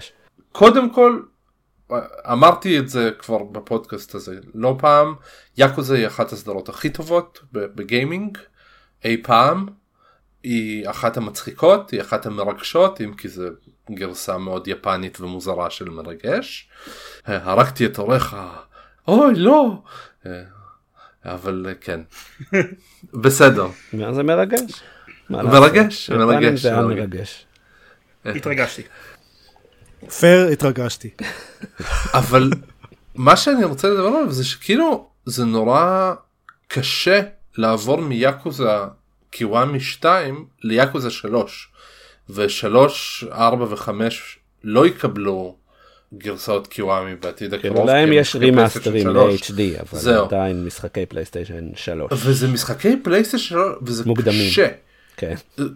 Speaker 3: קודם כל, אמרתי את זה כבר בפודקאסט הזה, לא פעם, יאקוזה היא אחת הסדרות הכי טובות בגיימינג, אי פעם, היא אחת המצחיקות, היא אחת המרגשות, אם כי זה גרסה מאוד יפנית ומוזרה של מרגש. הרגתי את עורך, אוי לא, אבל כן, בסדר.
Speaker 2: זה מרגש.
Speaker 3: מרגש,
Speaker 2: מרגש. זה היה מרגש.
Speaker 1: התרגשתי.
Speaker 4: פייר, התרגשתי.
Speaker 3: אבל מה שאני רוצה לדבר עליו זה שכאילו זה נורא קשה לעבור מיאקוזה קיוואמי 2 ליאקוזה 3, ו3, 4 ו5 לא יקבלו גרסאות קיוואמי בעתיד הקרוב.
Speaker 2: כאילו להם יש רימאסטרים ל-HD, אבל עדיין משחקי פלייסטיישן 3.
Speaker 3: וזה משחקי פלייסטיישן 3, וזה
Speaker 2: מוקדמים.
Speaker 3: קשה.
Speaker 2: כן.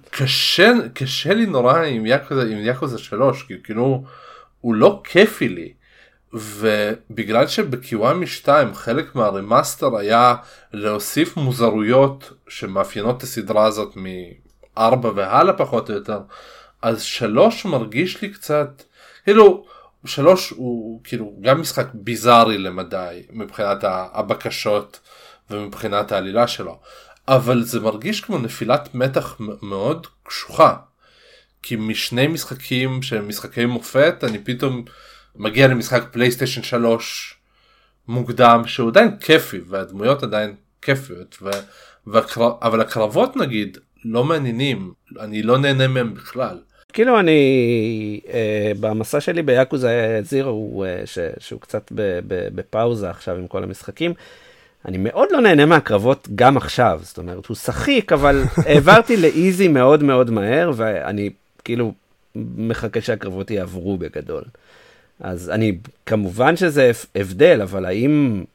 Speaker 3: קשה לי נורא עם יאקוזה 3, כאילו הוא לא כיפי לי. ובגלל שבקיוואמי 2 חלק מהרימאסטר היה להוסיף מוזרויות שמאפיינות את הסדרה הזאת מ4 והלאה פחות או יותר, אז 3 מרגיש לי קצת, כאילו 3 הוא כאילו גם משחק ביזארי למדי מבחינת הבקשות ומבחינת העלילה שלו, אבל זה מרגיש כמו נפילת מתח מאוד קשוחה, כי משני משחקים שהם משחקי מופת אני פתאום מגיע למשחק פלייסטיישן 3 מוקדם שהוא עדיין כיפי והדמויות עדיין כיפיות אבל הקרבות נגיד לא מעניינים, אני לא נהנה מהם בכלל.
Speaker 2: כאילו אני במסע שלי ביאקוזה זירו שהוא קצת בפאוזה עכשיו עם כל המשחקים, אני מאוד לא נהנה מהקרבות גם עכשיו, זאת אומרת הוא שחיק אבל העברתי לאיזי מאוד מאוד מהר ואני כאילו מחכה שהקרבות יעברו בגדול. אז אני, כמובן שזה הבדל, אבל האם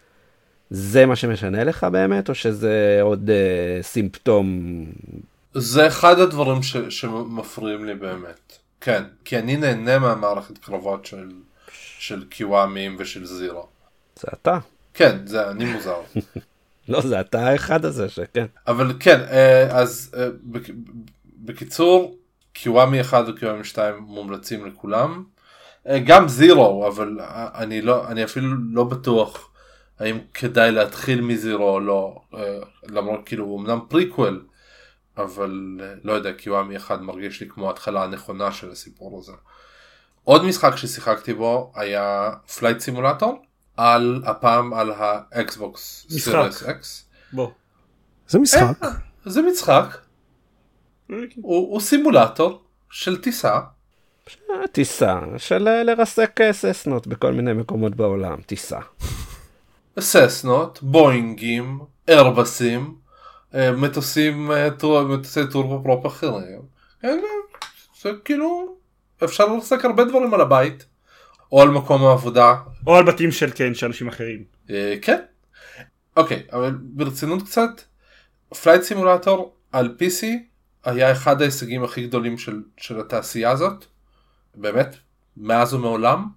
Speaker 2: זה מה שמשנה לך באמת, או שזה עוד סימפטום?
Speaker 3: זה אחד הדברים שמפריעים לי באמת. כן, כי אני נהנה מהמערכת קרבות של קיוואמים ושל זירו.
Speaker 2: זה אתה.
Speaker 3: כן, זה אני מוזר.
Speaker 2: לא, זה אתה האחד הזה שכן.
Speaker 3: אבל כן, אז בקיצור, קיוואמי 1 וקיוואמי 2 מומלצים לכולם. גם זירו, אבל אני אפילו לא בטוח האם כדאי להתחיל מזירו או לא, למרות כאילו אמנם פריקוול, אבל לא יודע, קיוואמי 1 מרגיש לי כמו ההתחלה הנכונה של הסיפור הזה. עוד משחק ששיחקתי בו היה פלייט סימולטור, הפעם על האקסבוקס סיריס אקס.
Speaker 1: בוא.
Speaker 4: זה משחק.
Speaker 3: זה משחק. הוא סימולטור של טיסה.
Speaker 2: טיסה של לרסק ססנות בכל מיני מקומות בעולם, טיסה.
Speaker 3: ססנות, בוינגים, איירבסים, מטוסי טורבופרופ אחרים. זה כאילו, אפשר לרסק הרבה דברים על הבית, או על מקום העבודה.
Speaker 1: או על בתים של אנשים אחרים.
Speaker 3: כן. אוקיי, אבל ברצינות קצת, פלייט סימולטור על PC היה אחד ההישגים הכי גדולים של התעשייה הזאת. באמת, מאז ומעולם.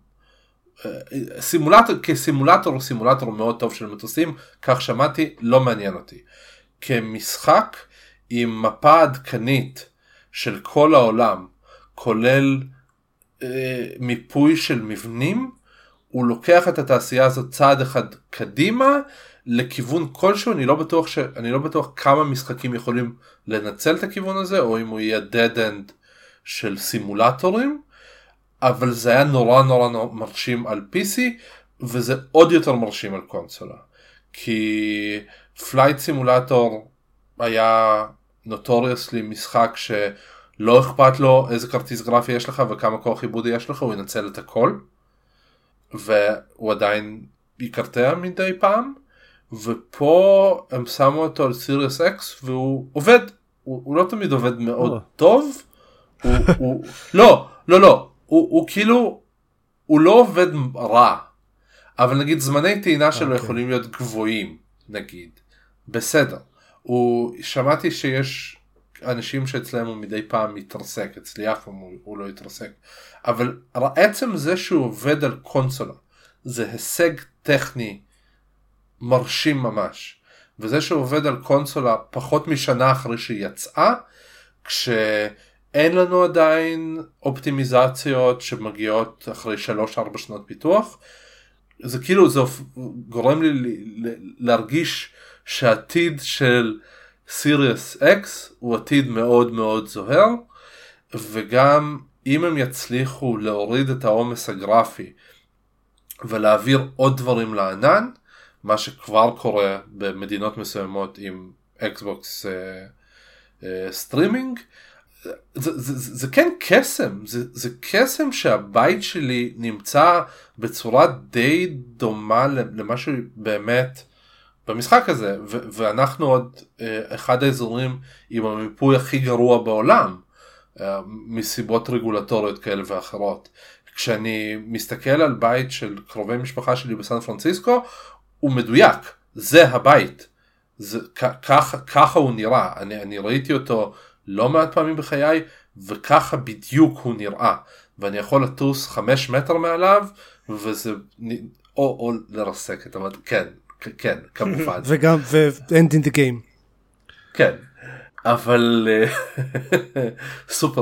Speaker 3: כסימולטור הוא סימולטור מאוד טוב של מטוסים, כך שמעתי, לא מעניין אותי. כמשחק עם מפה עדכנית של כל העולם, כולל מיפוי של מבנים, הוא לוקח את התעשייה הזאת צעד אחד קדימה, לכיוון כלשהו. אני לא בטוח כמה משחקים יכולים לנצל את הכיוון הזה, או אם הוא יהיה dead end של סימולטורים, אבל זה היה נורא נורא מרשים על PC, וזה עוד יותר מרשים על קונסולה. כי פלייט סימולטור היה נוטוריוסלי משחק שלא אכפת לו איזה כרטיס גרפי יש לך וכמה כוח עיבודי יש לך, הוא ינצל את הכל, והוא עדיין יקרטע מדי פעם, ופה הם שמו אותו על סיריוס אקס והוא עובד, הוא לא תמיד עובד מאוד טוב, הוא כאילו, הוא לא עובד רע, אבל נגיד זמני טעינה שלו יכולים להיות גבוהים, נגיד, בסדר. שמעתי שיש אנשים שאצלם הוא מדי פעם מתרסק, אצלי אף פעם הוא לא יתרסק, אבל עצם זה שהוא עובד על קונסולה, זה הישג טכני מרשים ממש, וזה שהוא עובד על קונסולה פחות משנה אחרי שהיא יצאה, אין לנו עדיין אופטימיזציות שמגיעות אחרי 3-4 שנות פיתוח. זה כאילו, זה גורם לי להרגיש שהעתיד של סיריוס X הוא עתיד מאוד מאוד זוהר, וגם אם הם יצליחו להוריד את העומס הגרפי ולהעביר עוד דברים לענן, מה שכבר קורה במדינות מסוימות עם אקסבוקס סטרימינג, זה כן קסם, זה קסם שהבית שלי נמצא בצורה די דומה למשהו באמת במשחק הזה, ואנחנו עוד אחד האזורים עם המיפוי הכי גרוע בעולם, מסיבות רגולטוריות כאלה ואחרות. כשאני מסתכל על בית של קרובי משפחה שלי בסן פרנסיסקו, הוא מדויק, זה הבית, ככה הוא נראה, אני ראיתי אותו לא מעט פעמים בחיי, וככה בדיוק הוא נראה, ואני יכול לטוס 5 מטר מעליו, וזה, או לרסק את המד, כן, כמובן.
Speaker 4: וגם, end in the game.
Speaker 3: כן, אבל סופר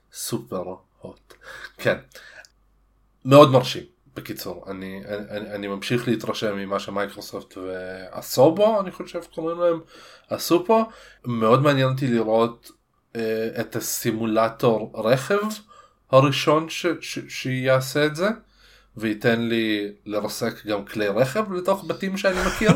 Speaker 3: הוט, כן, מאוד מרשים. בקיצור, אני ממשיך להתרשם ממה שמייקרוסופט ועשו בו, אני חושב קוראים להם, עשו פה. מאוד מעניין אותי לראות את הסימולטור רכב הראשון שיעשה את זה, וייתן לי לרסק גם כלי רכב לתוך בתים שאני מכיר,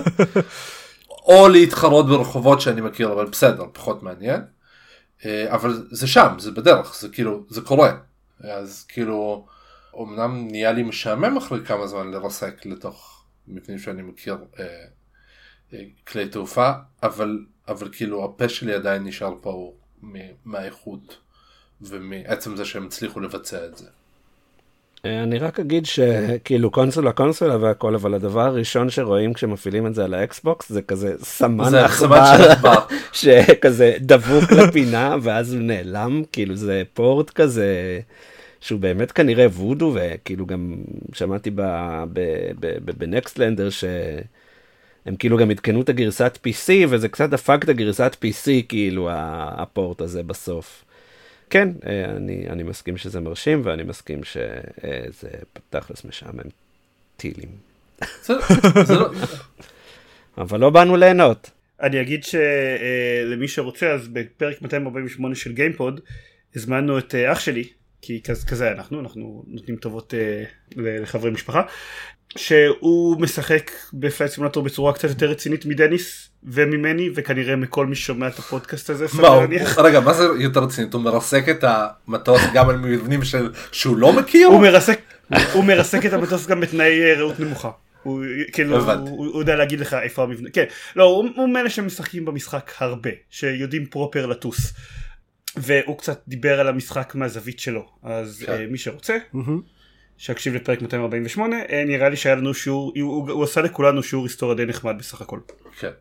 Speaker 3: או להתחרות ברחובות שאני מכיר, אבל בסדר, פחות מעניין. אבל זה שם, זה בדרך, זה כאילו, זה קורה. אז כאילו, אמנם נהיה לי משעמם אחרי כמה זמן לרסק לתוך מבנים שאני מכיר כלי תעופה, אבל כאילו הפה שלי עדיין נשאר פה מהאיכות ומעצם זה שהם הצליחו לבצע את זה.
Speaker 2: אני רק אגיד שכאילו קונסולה והכל, אבל הדבר הראשון שרואים כשמפעילים את זה על האקסבוקס זה כזה סמן עכבר שכזה דבוק לפינה ואז הוא נעלם, כאילו זה פורט כזה שהוא באמת כנראה וודו, וכאילו גם שמעתי בנקסטלנדר שהם כאילו גם התקנו את הגרסת PC, וזה קצת דפק את הגרסת PC, כאילו הפורט הזה בסוף. כן, אני מסכים שזה מרשים, ואני מסכים שזה תכלס משעמם טילים. אבל לא באנו ליהנות.
Speaker 1: אני אגיד שלמי שרוצה, אז בפרק 248 של גיימפוד, הזמנו את אח שלי, כי כזה אנחנו נותנים טובות לחברי משפחה, שהוא משחק בפלייט סימולטור בצורה קצת יותר רצינית מדניס וממני, וכנראה מכל מי שומע את הפודקאסט הזה.
Speaker 3: רגע, מה זה יותר רצינית? הוא מרסק את המטוס גם על מבנים שהוא לא מכיר?
Speaker 1: הוא מרסק את המטוס גם בתנאי ראות נמוכה. הוא יודע להגיד לך איפה המבנה. כן, לא, הוא מאלה שמשחקים במשחק הרבה, שיודעים פרופר לטוס. והוא קצת דיבר על המשחק מהזווית שלו, אז מי שרוצה, שיקשיב לפרק 248, נראה לי שהיה לנו שיעור, הוא עשה לכולנו שיעור היסטוריה די נחמד בסך הכל.
Speaker 3: כן.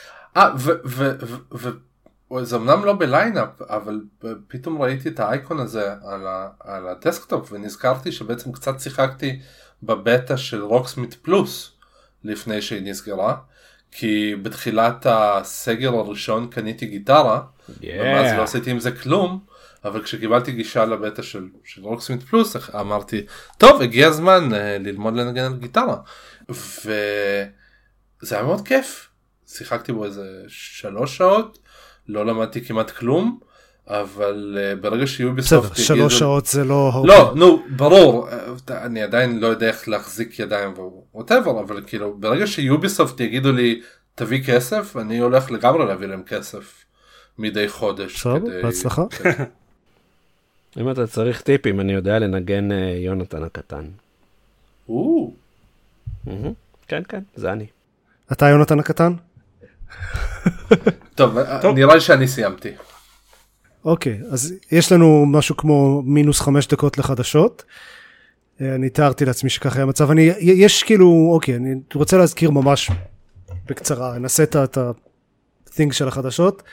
Speaker 3: וזה אמנם לא בליינאפ, אבל פתאום ראיתי את האייקון הזה על הדסקטופ, ונזכרתי שבעצם קצת שיחקתי בבטא של רוקסמית פלוס, לפני שהיא נסגרה, כי בתחילת הסגר הראשון קניתי גיטרה, ומאז לא עשיתי עם זה כלום, אבל כשקיבלתי גישה לבטא של רוקסמית פלוס, אמרתי, טוב, הגיע הזמן ללמוד לנגן על גיטרה. וזה היה מאוד כיף. שיחקתי בו איזה 3 שעות, לא למדתי כמעט כלום, אבל ברגע שיוביסופט...
Speaker 4: בסדר, 3 שעות זה לא...
Speaker 3: לא, נו, ברור, אני עדיין לא יודע איך להחזיק ידיים ווטאבר, אבל כאילו, ברגע שיוביסופט יגידו לי, תביא כסף, אני הולך לגמרי להביא להם כסף מדי חודש.
Speaker 4: בסדר, בהצלחה.
Speaker 2: אם אתה צריך טיפים, אני יודע לנגן יונתן הקטן. כן, זה אני.
Speaker 4: אתה יונתן הקטן?
Speaker 3: טוב, נראה לי שאני סיימתי.
Speaker 4: אוקיי, אז יש לנו משהו כמו מינוס 5 דקות לחדשות. אני תיארתי לעצמי שככה היה מצב. יש כאילו, אוקיי, אני רוצה להזכיר ממש בקצרה, נעשה את ה-thing של החדשות.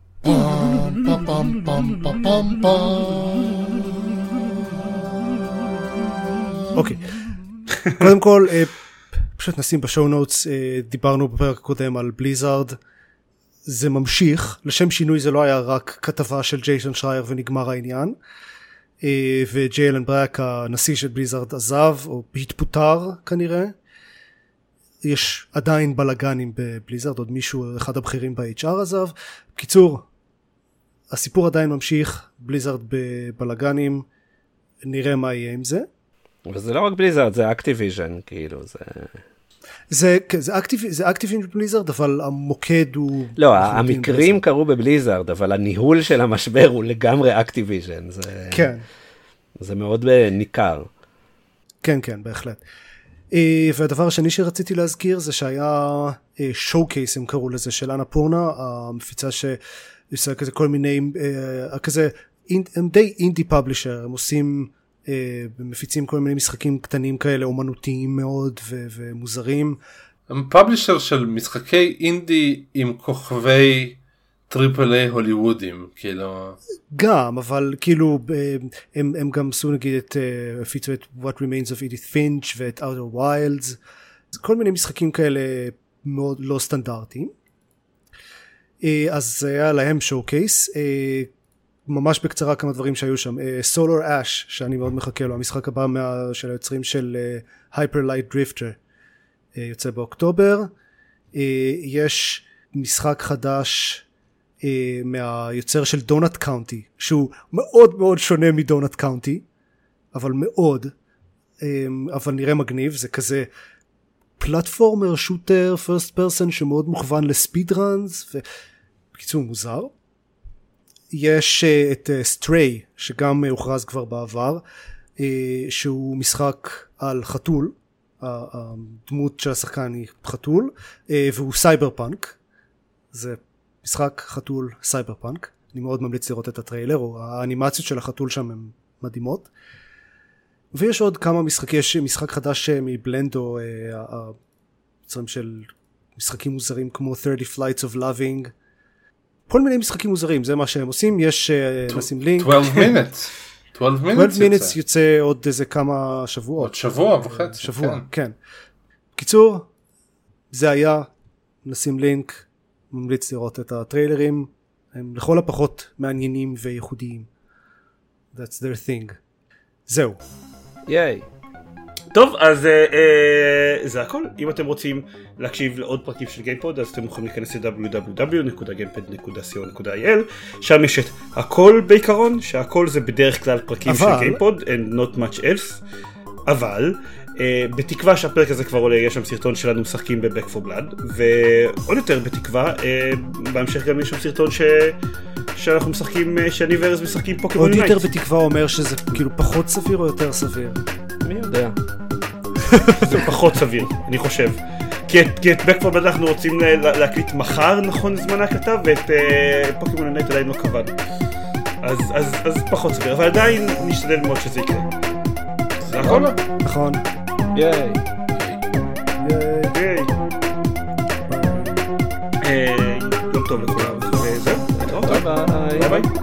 Speaker 4: אוקיי, קודם כל, פשוט נשים בשואו נוטס, דיברנו בפרק הקודם על בליזארד, זה ממשיך, לשם שינוי זה לא היה רק כתבה של ג'ייסון שרייר ונגמר העניין, וג'יי אלן ברק הנשיא של בליזארד עזב או התפוטר כנראה. יש עדיין בלגנים בבליזארד, עוד מישהו, אחד הבכירים ב-HR עזב. בקיצור, הסיפור עדיין ממשיך, בליזארד בבלגנים, נראה מה יהיה עם זה.
Speaker 2: וזה לא רק בליזארד, זה אקטיביז'ן, כאילו,
Speaker 4: זה אקטיביז'ן בבליזארד, אבל המוקד הוא...
Speaker 2: לא, המקרים קרו בבליזארד, אבל הניהול של המשבר הוא לגמרי אקטיביז'ן.
Speaker 4: כן.
Speaker 2: זה מאוד ניכר.
Speaker 4: כן, כן, בהחלט. והדבר השני שרציתי להזכיר זה שהיה שואו-קייס, הם קראו לזה, של אנה פורנה, המפיצה שעושה כזה כל מיני, כזה, הם די אינדי פאבלישר, הם עושים, מפיצים כל מיני משחקים קטנים כאלה, אומנותיים מאוד ומוזרים.
Speaker 3: הם פאבלישר של משחקי אינדי עם כוכבי טריפל איי הוליוודים, כאילו.
Speaker 4: גם, אבל כאילו, הם גם עשו נגיד הפיצו את What Remains of Edith Finch ואת Outer Wilds, כל מיני משחקים כאלה מאוד לא סטנדרטיים. אז היה להם שואו-קייס, ממש בקצרה כמה דברים שהיו שם. Solar Ash, שאני מאוד מחכה לו, המשחק הבא של היוצרים של Hyper Light Drifter, יוצא באוקטובר. יש משחק חדש מהיוצר של דונאט קאונטי, שהוא מאוד מאוד שונה מדונאט קאונטי, אבל מאוד, אבל נראה מגניב. זה כזה פלטפורמר שוטר פרסט פרסון שמאוד מוכוון לספיד ראנס, ובקיצור מוזר. יש את סטריי שגם הוכרז כבר בעבר, שהוא משחק על חתול, הדמות של השחקן היא חתול, והוא סייבר פאנק. זה משחק חתול סייבר פאנק, אני מאוד ממליץ לראות את הטריילר, או האנימציות של החתול שם הן מדהימות. ויש עוד כמה משחקים, יש משחק חדש מבלנדו, היוצרים של משחקים מוזרים כמו 30 Flights of Loving, כל מיני משחקים מוזרים, זה מה שהם עושים. יש נשים לינק
Speaker 3: 12
Speaker 4: minutes יוצא עוד איזה כמה שבועות,
Speaker 3: עוד שבוע וחצי,
Speaker 4: שבוע, כן. קיצור, זה היה, נשים לינק, ממליץ לראות את הטריילרים, הם לכל הפחות מעניינים וייחודיים. That's their thing. זהו.
Speaker 2: ייי.
Speaker 1: טוב, אז זה הכל. אם אתם רוצים להקשיב לעוד פרקים של גיימפוד, אז אתם יכולים להיכנס ל-www.gamepod.co.il, שם יש את הכל בעיקרון, שהכל זה בדרך כלל פרקים של גיימפוד, and not much else, אבל בתקווה שהפרק הזה כבר עולה, יש שם סרטון שלנו משחקים ב-Back 4 Blood, ועוד יותר בתקווה, בהמשך גם יש שם סרטון שאנחנו משחקים, שאני וארז משחקים פוקימון
Speaker 4: יונייט. עוד יותר בתקווה אומר שזה כאילו פחות סביר או יותר סביר?
Speaker 2: מי יודע?
Speaker 1: זה פחות סביר, אני חושב. כי את Back 4 Blood אנחנו רוצים להקליט מחר, נכון זמן הכתב, ואת פוקימון יונייט עדיין לא קבענו. אז פחות סביר, אבל עדיין נשתדל מאוד שזה יקרה. נכון?
Speaker 4: נכון.
Speaker 2: ייי.
Speaker 1: יום טוב לכולם. וזהו.
Speaker 2: ביי ביי.